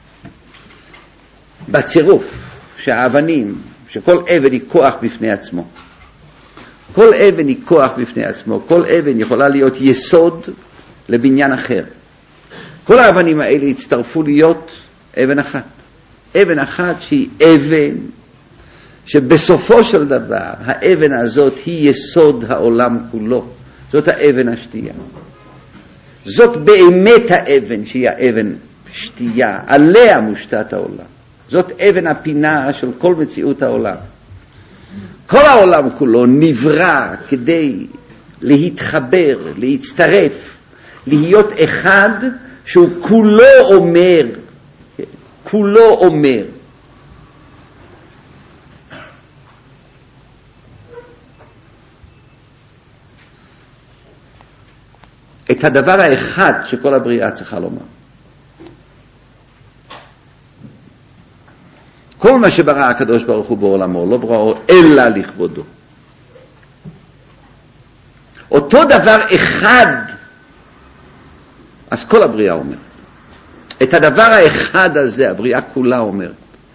[SPEAKER 1] בצירוף שהאבנים, שכל אבן היא כוח בפני עצמו. כל אבן היא כוח בפני עצמו, כל אבן יכולה להיות יסוד לבניין אחר. כל האבנים האלה הצטרפו להיות אבן אחת. אבן אחת שהיא אבן, שבסופו של דבר האבן הזאת היא יסוד העולם כולו. זאת האבן השתייה. זאת באמת האבן שהיא האבן שתייה, עליה מושתת העולם. זאת אבן הפינה של כל מציאות העולם. כל העולם כולו נברא כדי להתחבר, להצטרף, להיות אחד שהוא כולו אומר, כולו אומר. את הדבר האחד שכל הבריאה צריכה לומר. כל מה שברא הקדוש ברוך הוא בעולמו לא בראו אלא לכבודו. אותו דבר אחד, אז כל הבריאה אומרת. את הדבר האחד הזה הבריאה כולה אומרת.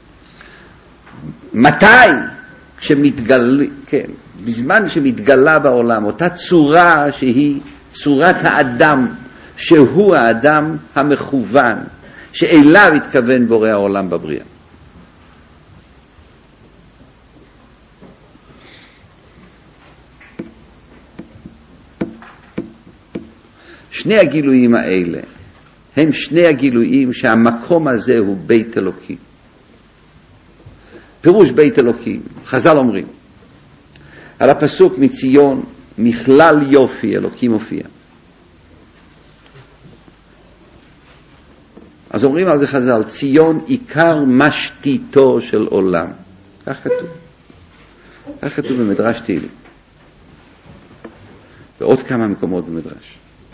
[SPEAKER 1] מתי? כשמתגל, כן, בזמן שמתגלה בעולם, אותה צורה שהיא צורת האדם, שהוא האדם המכוון, שאליו התכוון בורא העולם בבריאה. שני הגילויים האלה הם שני הגילויים שהמקום הזה הוא בית אלוקים. פירוש בית אלוקים, חז"ל אומרים, על הפסוק מציון, מכלל יופי אלוקים הופיע. אז אומרים על זה חז"ל, ציון עיקר משתיתו של עולם. כך כתוב. כך כתוב במדרש תהילים. ועוד כמה מקומות במדרש.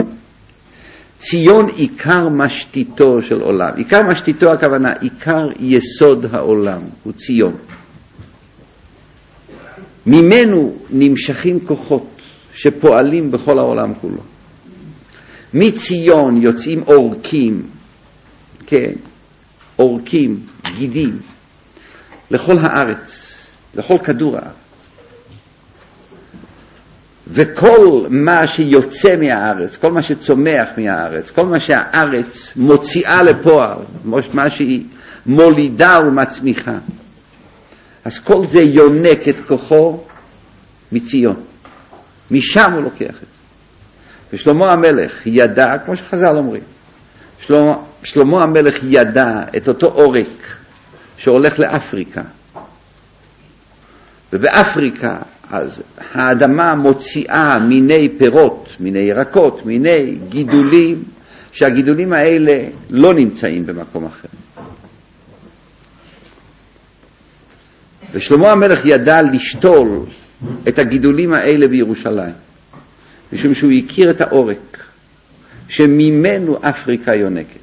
[SPEAKER 1] ציון עיקר משתיתו של עולם. עיקר משתיתו הכוונה, עיקר יסוד העולם, הוא ציון. ממנו נמשכים כוחות שפועלים בכל העולם כולו. מציון יוצאים אורקים, כן, אורקים, גידים, לכל הארץ, לכל כדור הארץ. וכל מה שיוצא מהארץ, כל מה שצומח מהארץ, כל מה שהארץ מוציאה לפועל, מה שהיא מולידה ומצמיחה, אז כל זה יונק את כוחו מציון. משם הוא לוקח את זה. ושלמה המלך ידע, כמו שחז"ל אומרים, שלמה, שלמה המלך ידע את אותו עורק שהולך לאפריקה. ובאפריקה אז האדמה מוציאה מיני פירות, מיני ירקות, מיני גידולים, שהגידולים האלה לא נמצאים במקום אחר. ושלמה המלך ידע לשתול את הגידולים האלה בירושלים, משום שהוא הכיר את העורק שממנו אפריקה יונקת.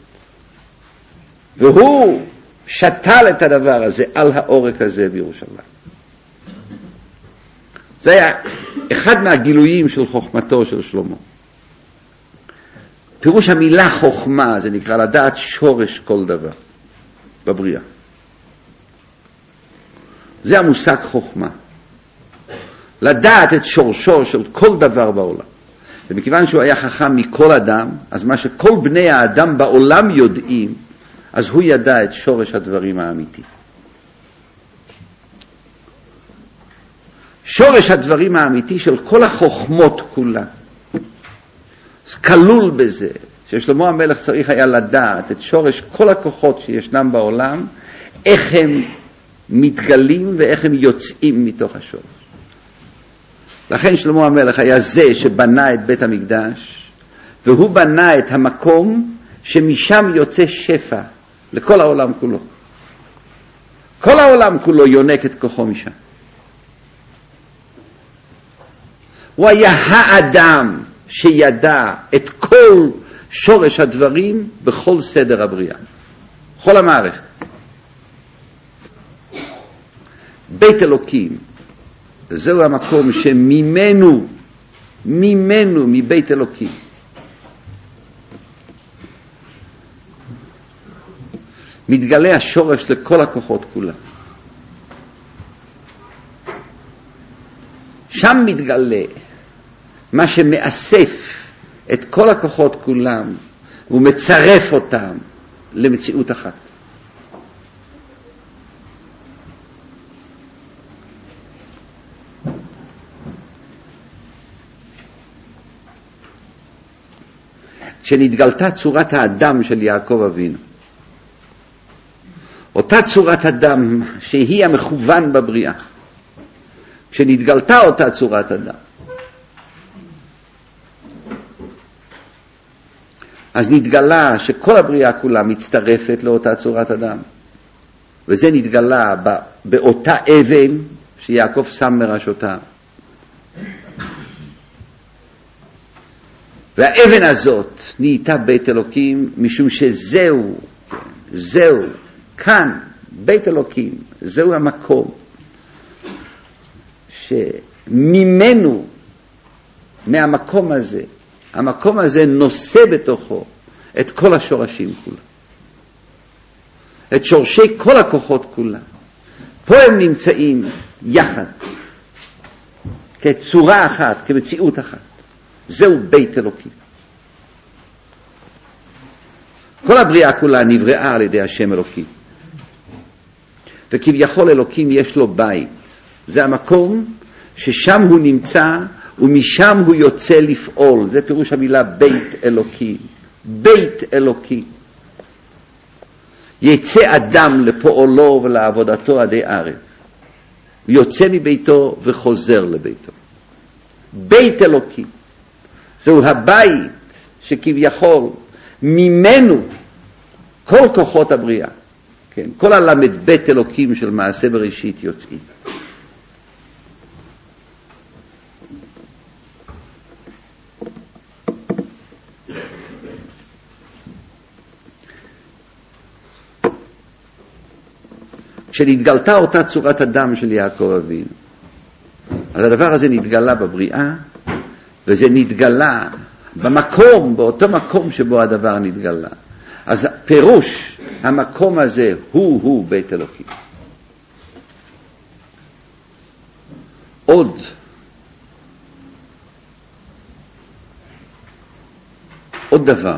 [SPEAKER 1] והוא שתל את הדבר הזה על העורק הזה בירושלים. זה היה אחד מהגילויים של חוכמתו של שלמה. פירוש המילה חוכמה זה נקרא לדעת שורש כל דבר בבריאה. זה המושג חוכמה. לדעת את שורשו של כל דבר בעולם. ומכיוון שהוא היה חכם מכל אדם, אז מה שכל בני האדם בעולם יודעים, אז הוא ידע את שורש הדברים האמיתי. שורש הדברים האמיתי של כל החוכמות כולה. כלול בזה, ששלמה המלך צריך היה לדעת את שורש כל הכוחות שישנם בעולם, איך הם מתגלים ואיך הם יוצאים מתוך השורש. לכן שלמה המלך היה זה שבנה את בית המקדש, והוא בנה את המקום שמשם יוצא שפע לכל העולם כולו. כל העולם כולו יונק את כוחו משם. הוא היה האדם שידע את כל שורש הדברים בכל סדר הבריאה. כל המערכת. בית אלוקים, זהו המקום שממנו, ממנו, מבית אלוקים, מתגלה השורש לכל הכוחות כולם. שם מתגלה מה שמאסף את כל הכוחות כולם ומצרף אותם למציאות אחת. כשנתגלתה צורת האדם של יעקב אבינו, אותה צורת אדם שהיא המכוון בבריאה, כשנתגלתה אותה צורת אדם, אז נתגלה שכל הבריאה כולה מצטרפת לאותה צורת אדם, וזה נתגלה באותה אבן שיעקב שם מראשותה. והאבן הזאת נהייתה בית אלוקים, משום שזהו, זהו, כאן, בית אלוקים, זהו המקום שממנו, מהמקום הזה, המקום הזה נושא בתוכו את כל השורשים כולם. את שורשי כל הכוחות כולם. פה הם נמצאים יחד, כצורה אחת, כמציאות אחת. זהו בית אלוקים. כל הבריאה כולה נבראה על ידי השם אלוקים. וכביכול אלוקים יש לו בית. זה המקום ששם הוא נמצא ומשם הוא יוצא לפעול. זה פירוש המילה בית אלוקים. בית אלוקים. יצא אדם לפועלו ולעבודתו עדי ערב. הוא יוצא מביתו וחוזר לביתו. בית אלוקים. זהו הבית שכביכול ממנו כל כוחות הבריאה, כן, כל הלמד בית אלוקים של מעשה בראשית יוצאים. כשנתגלתה אותה צורת הדם של יעקב אבינו, אז הדבר הזה נתגלה בבריאה, וזה נתגלה במקום, באותו מקום שבו הדבר נתגלה. אז פירוש המקום הזה הוא הוא בית אלוקים. עוד עוד דבר,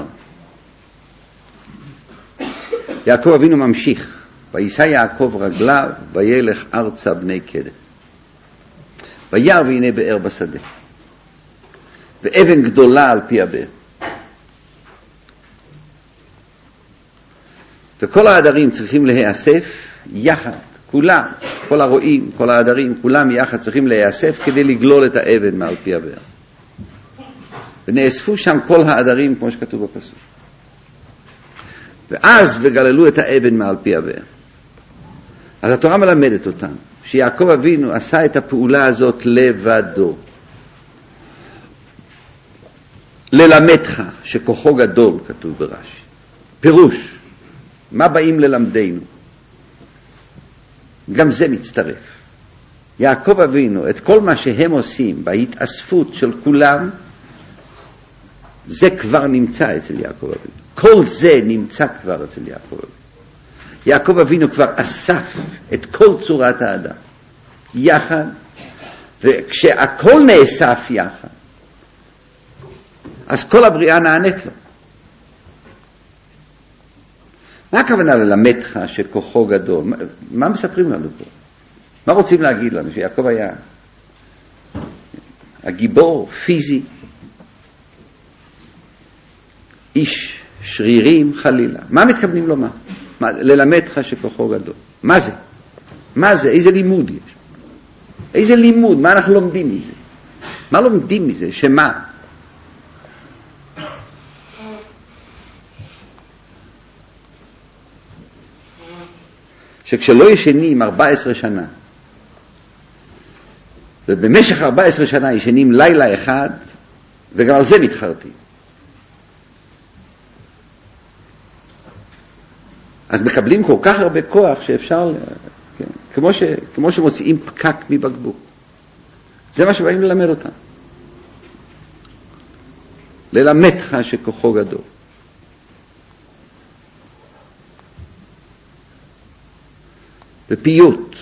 [SPEAKER 1] יעקב אבינו ממשיך, וישא יעקב רגליו וילך ארצה בני קדם, וירא והנה באר בשדה, ואבן גדולה על פי הבאר. וכל העדרים צריכים להיאסף יחד, כולם, כל הרועים, כל העדרים, כולם יחד צריכים להיאסף כדי לגלול את האבן מעל פי הבאר. ונאספו שם כל העדרים כמו שכתוב בפסוק. ואז וגללו את האבן מעל פי הבאר. אז התורה מלמדת אותנו שיעקב אבינו עשה את הפעולה הזאת לבדו. ללמדך שכוחו גדול, כתוב ברש"י. פירוש, מה באים ללמדנו? גם זה מצטרף. יעקב אבינו, את כל מה שהם עושים בהתאספות של כולם, זה כבר נמצא אצל יעקב אבינו. כל זה נמצא כבר אצל יעקב אבינו. יעקב אבינו כבר אסף את כל צורת האדם יחד, וכשהכל נאסף יחד, אז כל הבריאה נענית לו. מה הכוונה ללמדך שכוחו גדול? מה, מה מספרים לנו פה? מה רוצים להגיד לנו? שיעקב היה הגיבור פיזי, איש שרירים חלילה. מה מתכוונים לומר? מה, ללמדך שכוחו גדול. מה זה? מה זה? איזה לימוד יש? איזה לימוד? מה אנחנו לומדים מזה? מה לומדים מזה? שמה? שכשלא ישנים ארבע עשרה שנה, ובמשך ארבע עשרה שנה ישנים לילה אחד, וגם על זה מתחרטים. אז מקבלים כל כך הרבה כוח שאפשר, כן, כמו, ש, כמו שמוציאים פקק מבקבוק. זה מה שבאים ללמד אותם. ללמדך שכוחו גדול. בפיוט.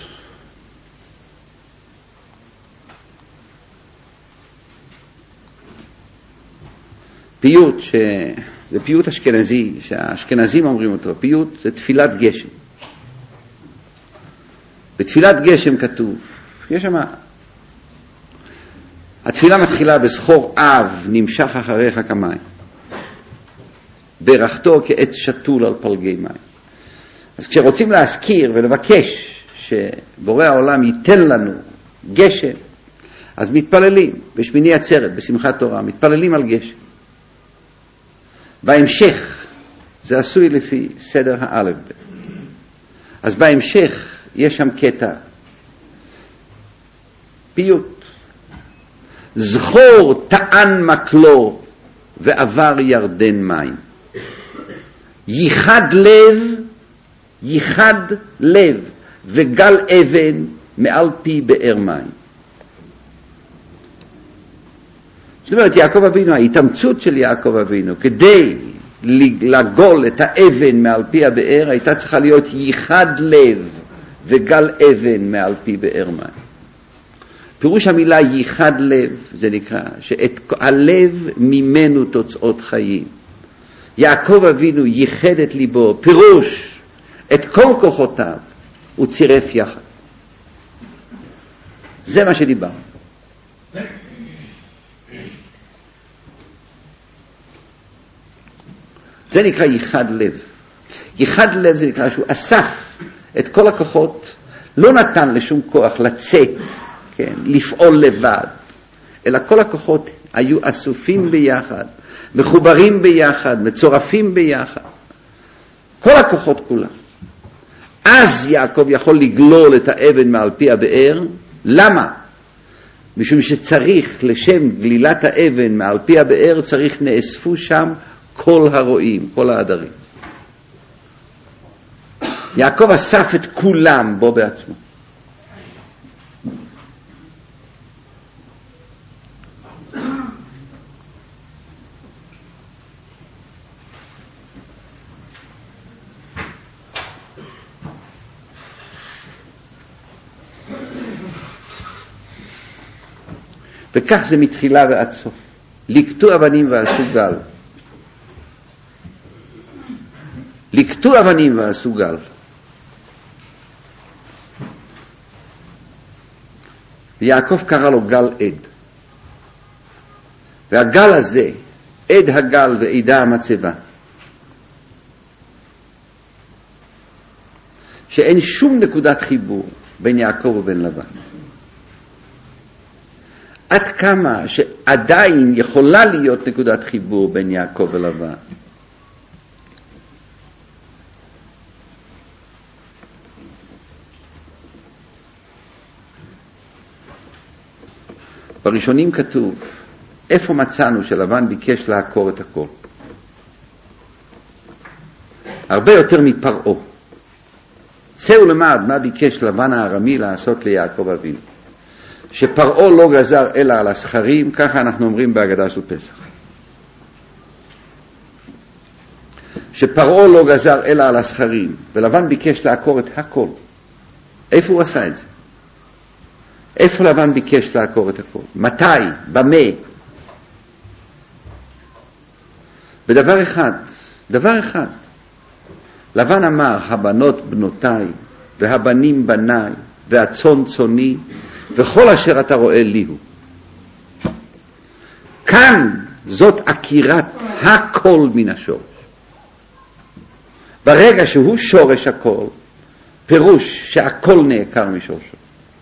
[SPEAKER 1] פיוט ש... זה פיוט אשכנזי, שהאשכנזים אומרים אותו. פיוט זה תפילת גשם. בתפילת גשם כתוב, יש שם, התפילה מתחילה בסחור אב נמשך אחריך כמים, ברכתו כעת שתול על פלגי מים. אז כשרוצים להזכיר ולבקש שבורא העולם ייתן לנו גשם, אז מתפללים בשמיני עצרת, בשמחת תורה, מתפללים על גשם. בהמשך, זה עשוי לפי סדר האלף. אז בהמשך יש שם קטע, פיוט. זכור טען מקלו ועבר ירדן מים. ייחד לב, ייחד לב וגל אבן מעל פי באר מים. זאת אומרת, יעקב אבינו, ההתאמצות של יעקב אבינו כדי לגול את האבן מעל פי הבאר הייתה צריכה להיות ייחד לב וגל אבן מעל פי באר מים. פירוש המילה ייחד לב, זה נקרא, שאת הלב ממנו תוצאות חיים. יעקב אבינו ייחד את ליבו, פירוש, את כל כוחותיו, הוא צירף יחד. זה מה שדיבר. זה נקרא ייחד לב. ייחד לב זה נקרא שהוא אסף את כל הכוחות, לא נתן לשום כוח לצאת, כן, לפעול לבד, אלא כל הכוחות היו אסופים ביחד, מחוברים ביחד, מצורפים ביחד. כל הכוחות כולם. אז יעקב יכול לגלול את האבן מעל פי הבאר. למה? משום שצריך לשם גלילת האבן מעל פי הבאר, צריך נאספו שם כל הרועים, כל העדרים. יעקב אסף את כולם בו בעצמו. וכך זה מתחילה ועד סוף. לקטו אבנים ועשו גל. לקטו אבנים ועשו גל. ויעקב קרא לו גל עד. והגל הזה, עד הגל ועדה המצבה, שאין שום נקודת חיבור בין יעקב ובין לבן. עד כמה שעדיין יכולה להיות נקודת חיבור בין יעקב ולבן. בראשונים כתוב, איפה מצאנו שלבן ביקש לעקור את הכל? הרבה יותר מפרעה. צא ולמד מה ביקש לבן הארמי לעשות ליעקב אבינו. שפרעה לא גזר אלא על הסחרים, ככה אנחנו אומרים בהגדה של פסח. שפרעה לא גזר אלא על הסחרים, ולבן ביקש לעקור את הכל. איפה הוא עשה את זה? איפה לבן ביקש לעקור את הכל? מתי? במה? בדבר אחד, דבר אחד. לבן אמר, הבנות בנותיי, והבנים בניי, והצאן צאני, וכל אשר אתה רואה לי הוא. כאן זאת עקירת הכל מן השורש. ברגע שהוא שורש הכל, פירוש שהכל נעקר משורשו.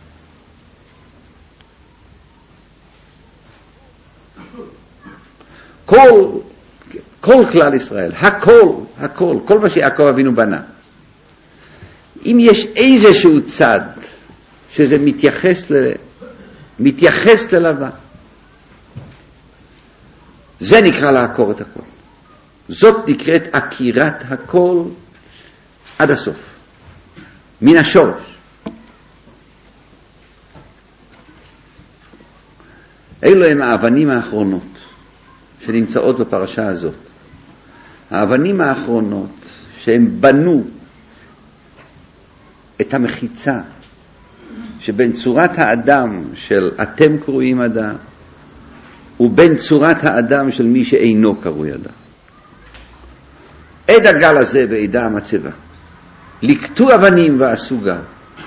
[SPEAKER 1] כל, כל כלל ישראל, הכל, הכל, כל מה שיעקב אבינו בנה. אם יש איזשהו צד שזה מתייחס ל... מתייחס ללבן, זה נקרא לעקור את הכל. זאת נקראת עקירת הכל עד הסוף, מן השורש. אלו הם האבנים האחרונות שנמצאות בפרשה הזאת. האבנים האחרונות שהם בנו את המחיצה שבין צורת האדם של אתם קרואים אדם ובין צורת האדם של מי שאינו קרוי אדם. עד הגל הזה בעדה המצבה. לקטו אבנים ועשו גל.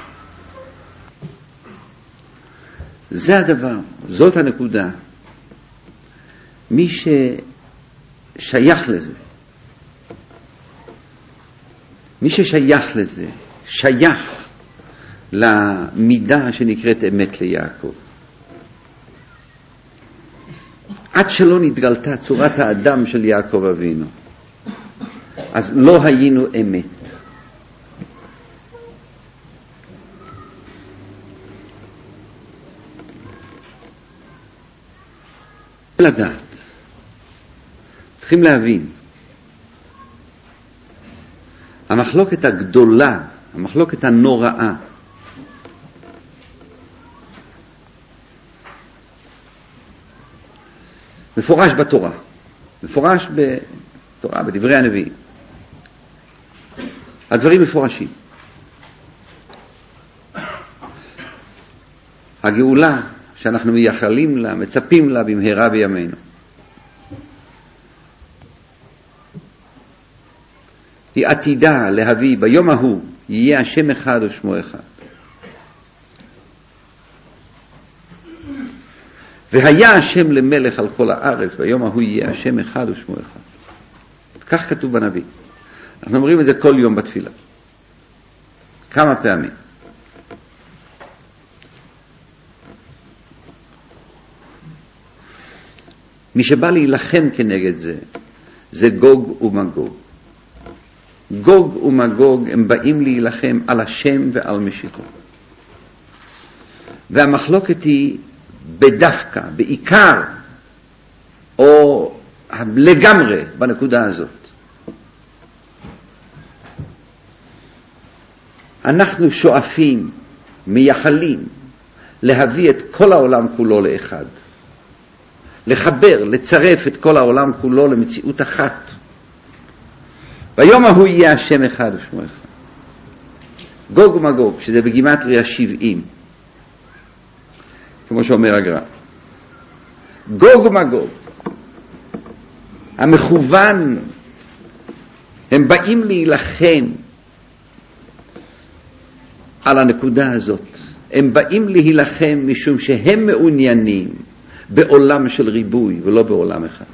[SPEAKER 1] זה הדבר, זאת הנקודה. מי ששייך לזה, מי ששייך לזה, שייך למידה שנקראת אמת ליעקב. עד שלא נתגלתה צורת האדם של יעקב אבינו, אז לא היינו אמת. לדעת, צריכים להבין, המחלוקת הגדולה, המחלוקת הנוראה, מפורש בתורה, מפורש בתורה, בדברי הנביאים. הדברים מפורשים. הגאולה שאנחנו מייחלים לה, מצפים לה במהרה בימינו. היא עתידה להביא ביום ההוא יהיה השם אחד ושמו אחד. והיה השם למלך על כל הארץ, ביום ההוא יהיה השם אחד ושמו אחד. כך כתוב בנביא. אנחנו אומרים את זה כל יום בתפילה. כמה פעמים. מי שבא להילחם כנגד זה, זה גוג ומגוג. גוג ומגוג הם באים להילחם על השם ועל משיחו. והמחלוקת היא בדווקא, בעיקר, או לגמרי בנקודה הזאת. אנחנו שואפים, מייחלים, להביא את כל העולם כולו לאחד. לחבר, לצרף את כל העולם כולו למציאות אחת. ביום ההוא יהיה השם אחד ושמו אחד. גוג ומגוג, שזה בגימטריה שבעים, כמו שאומר הגר"א. גוג ומגוג, המכוון, הם באים להילחם על הנקודה הזאת. הם באים להילחם משום שהם מעוניינים בעולם של ריבוי ולא בעולם אחד.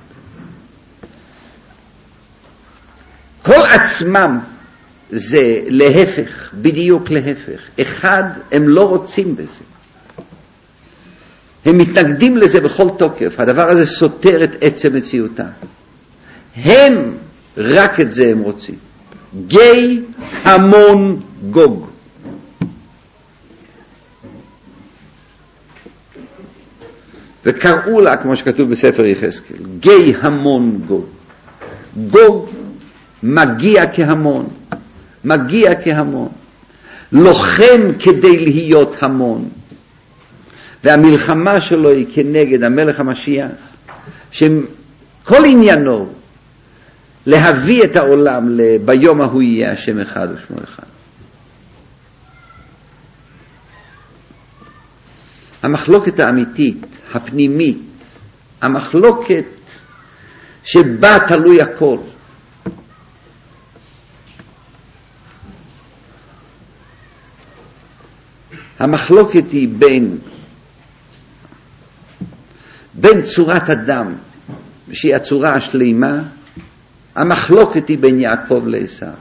[SPEAKER 1] כל עצמם זה להפך, בדיוק להפך. אחד, הם לא רוצים בזה. הם מתנגדים לזה בכל תוקף. הדבר הזה סותר את עצם מציאותם. הם, רק את זה הם רוצים. גיא המון גוג. וקראו לה, כמו שכתוב בספר יחזקאל, גיא המון גוג. גוג מגיע כהמון, מגיע כהמון, לוחם כדי להיות המון. והמלחמה שלו היא כנגד המלך המשיח, שכל עניינו להביא את העולם ביום ההוא יהיה השם אחד ושמו אחד. המחלוקת האמיתית, הפנימית, המחלוקת שבה תלוי הכל. המחלוקת היא בין בין צורת אדם, שהיא הצורה השלימה. המחלוקת היא בין יעקב לעשיו.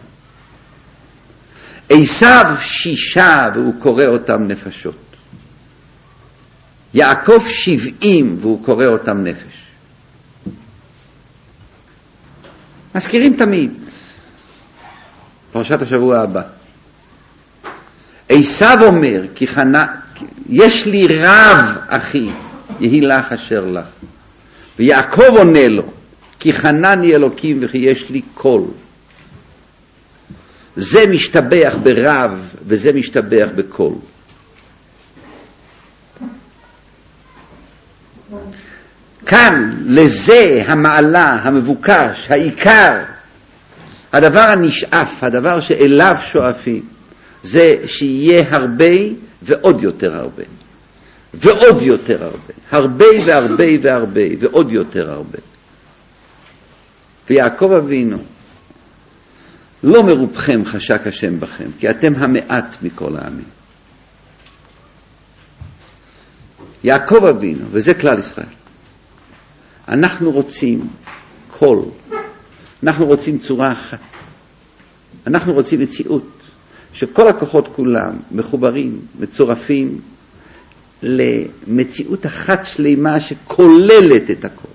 [SPEAKER 1] עשיו שישה והוא קורא אותם נפשות. יעקב שבעים והוא קורא אותם נפש. מזכירים תמיד, פרשת השבוע הבא. עשיו אומר, כי חנה, יש לי רב אחי, יהי לך אשר לך. ויעקב עונה לו, כי חנני אלוקים וכי יש לי קול. זה משתבח ברב וזה משתבח בקול. כאן לזה המעלה, המבוקש, העיקר, הדבר הנשאף, הדבר שאליו שואפים, זה שיהיה הרבה ועוד יותר הרבה. ועוד יותר הרבה. הרבה והרבה והרבה ועוד יותר הרבה. ויעקב אבינו, לא מרובכם חשק השם בכם, כי אתם המעט מכל העמים. יעקב אבינו, וזה כלל ישראל. אנחנו רוצים קול. אנחנו רוצים צורה אחת. אנחנו רוצים מציאות שכל הכוחות כולם מחוברים, מצורפים למציאות אחת שלמה שכוללת את הכל.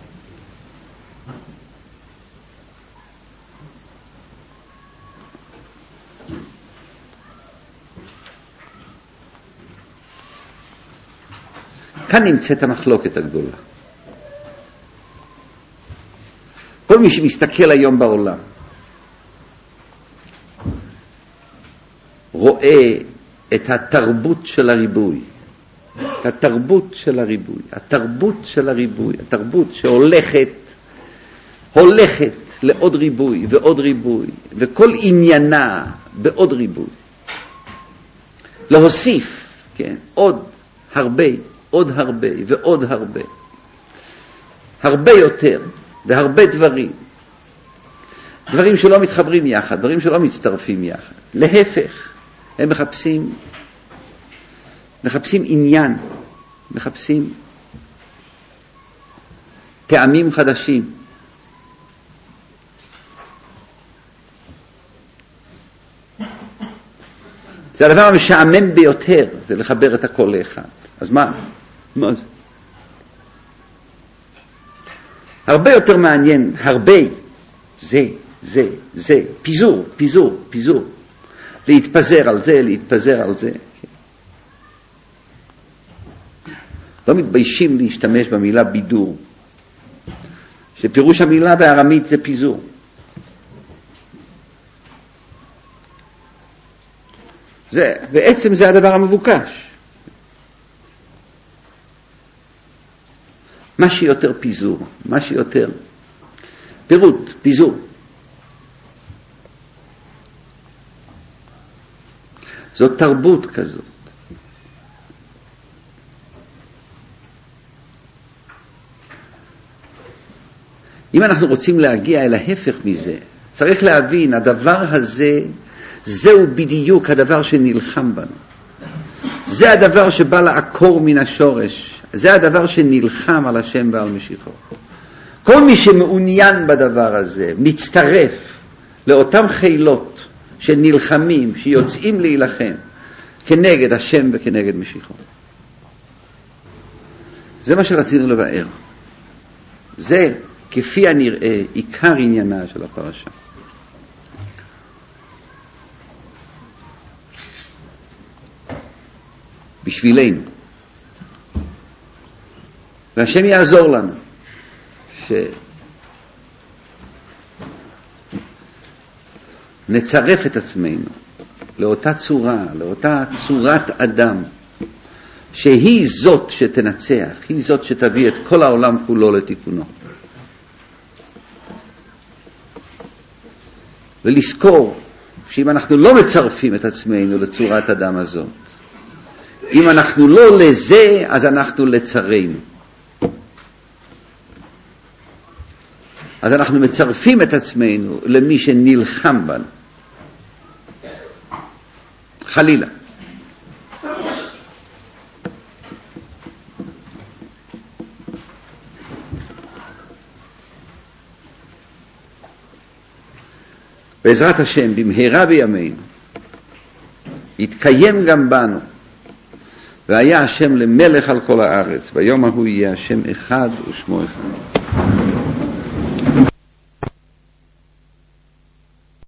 [SPEAKER 1] כאן נמצאת המחלוקת הגדולה. כל מי שמסתכל היום בעולם רואה את התרבות של הריבוי, את התרבות של הריבוי, התרבות של הריבוי, התרבות שהולכת, הולכת לעוד ריבוי ועוד ריבוי, וכל עניינה בעוד ריבוי. להוסיף, כן, עוד הרבה, עוד הרבה ועוד הרבה. הרבה יותר והרבה דברים. דברים שלא מתחברים יחד, דברים שלא מצטרפים יחד. להפך, הם מחפשים, מחפשים עניין, מחפשים טעמים חדשים. זה הדבר המשעמם ביותר, זה לחבר את הכל לאחד. אז מה? מה זה? הרבה יותר מעניין, הרבה, זה, זה, זה, פיזור, פיזור, פיזור. להתפזר על זה, להתפזר על זה. לא מתביישים להשתמש במילה בידור. שפירוש המילה בארמית זה פיזור. זה, בעצם זה הדבר המבוקש. מה שיותר פיזור, מה שיותר פירוט, פיזור. זאת תרבות כזאת. אם אנחנו רוצים להגיע אל ההפך מזה, צריך להבין, הדבר הזה, זהו בדיוק הדבר שנלחם בנו. זה הדבר שבא לעקור מן השורש. זה הדבר שנלחם על השם ועל משיחו. כל מי שמעוניין בדבר הזה, מצטרף לאותם חילות שנלחמים, שיוצאים להילחם כנגד השם וכנגד משיחו. זה מה שרצינו לבאר. זה, כפי הנראה, עיקר עניינה של הפרשה. בשבילנו. והשם יעזור לנו שנצרף את עצמנו לאותה צורה, לאותה צורת אדם, שהיא זאת שתנצח, היא זאת שתביא את כל העולם כולו לתיקונו. ולזכור שאם אנחנו לא מצרפים את עצמנו לצורת אדם הזאת, אם אנחנו לא לזה, אז אנחנו לצרינו. אז אנחנו מצרפים את עצמנו למי שנלחם בנו. חלילה. בעזרת השם, במהרה בימינו, יתקיים גם בנו, והיה השם למלך על כל הארץ, ביום ההוא יהיה השם אחד ושמו אחד.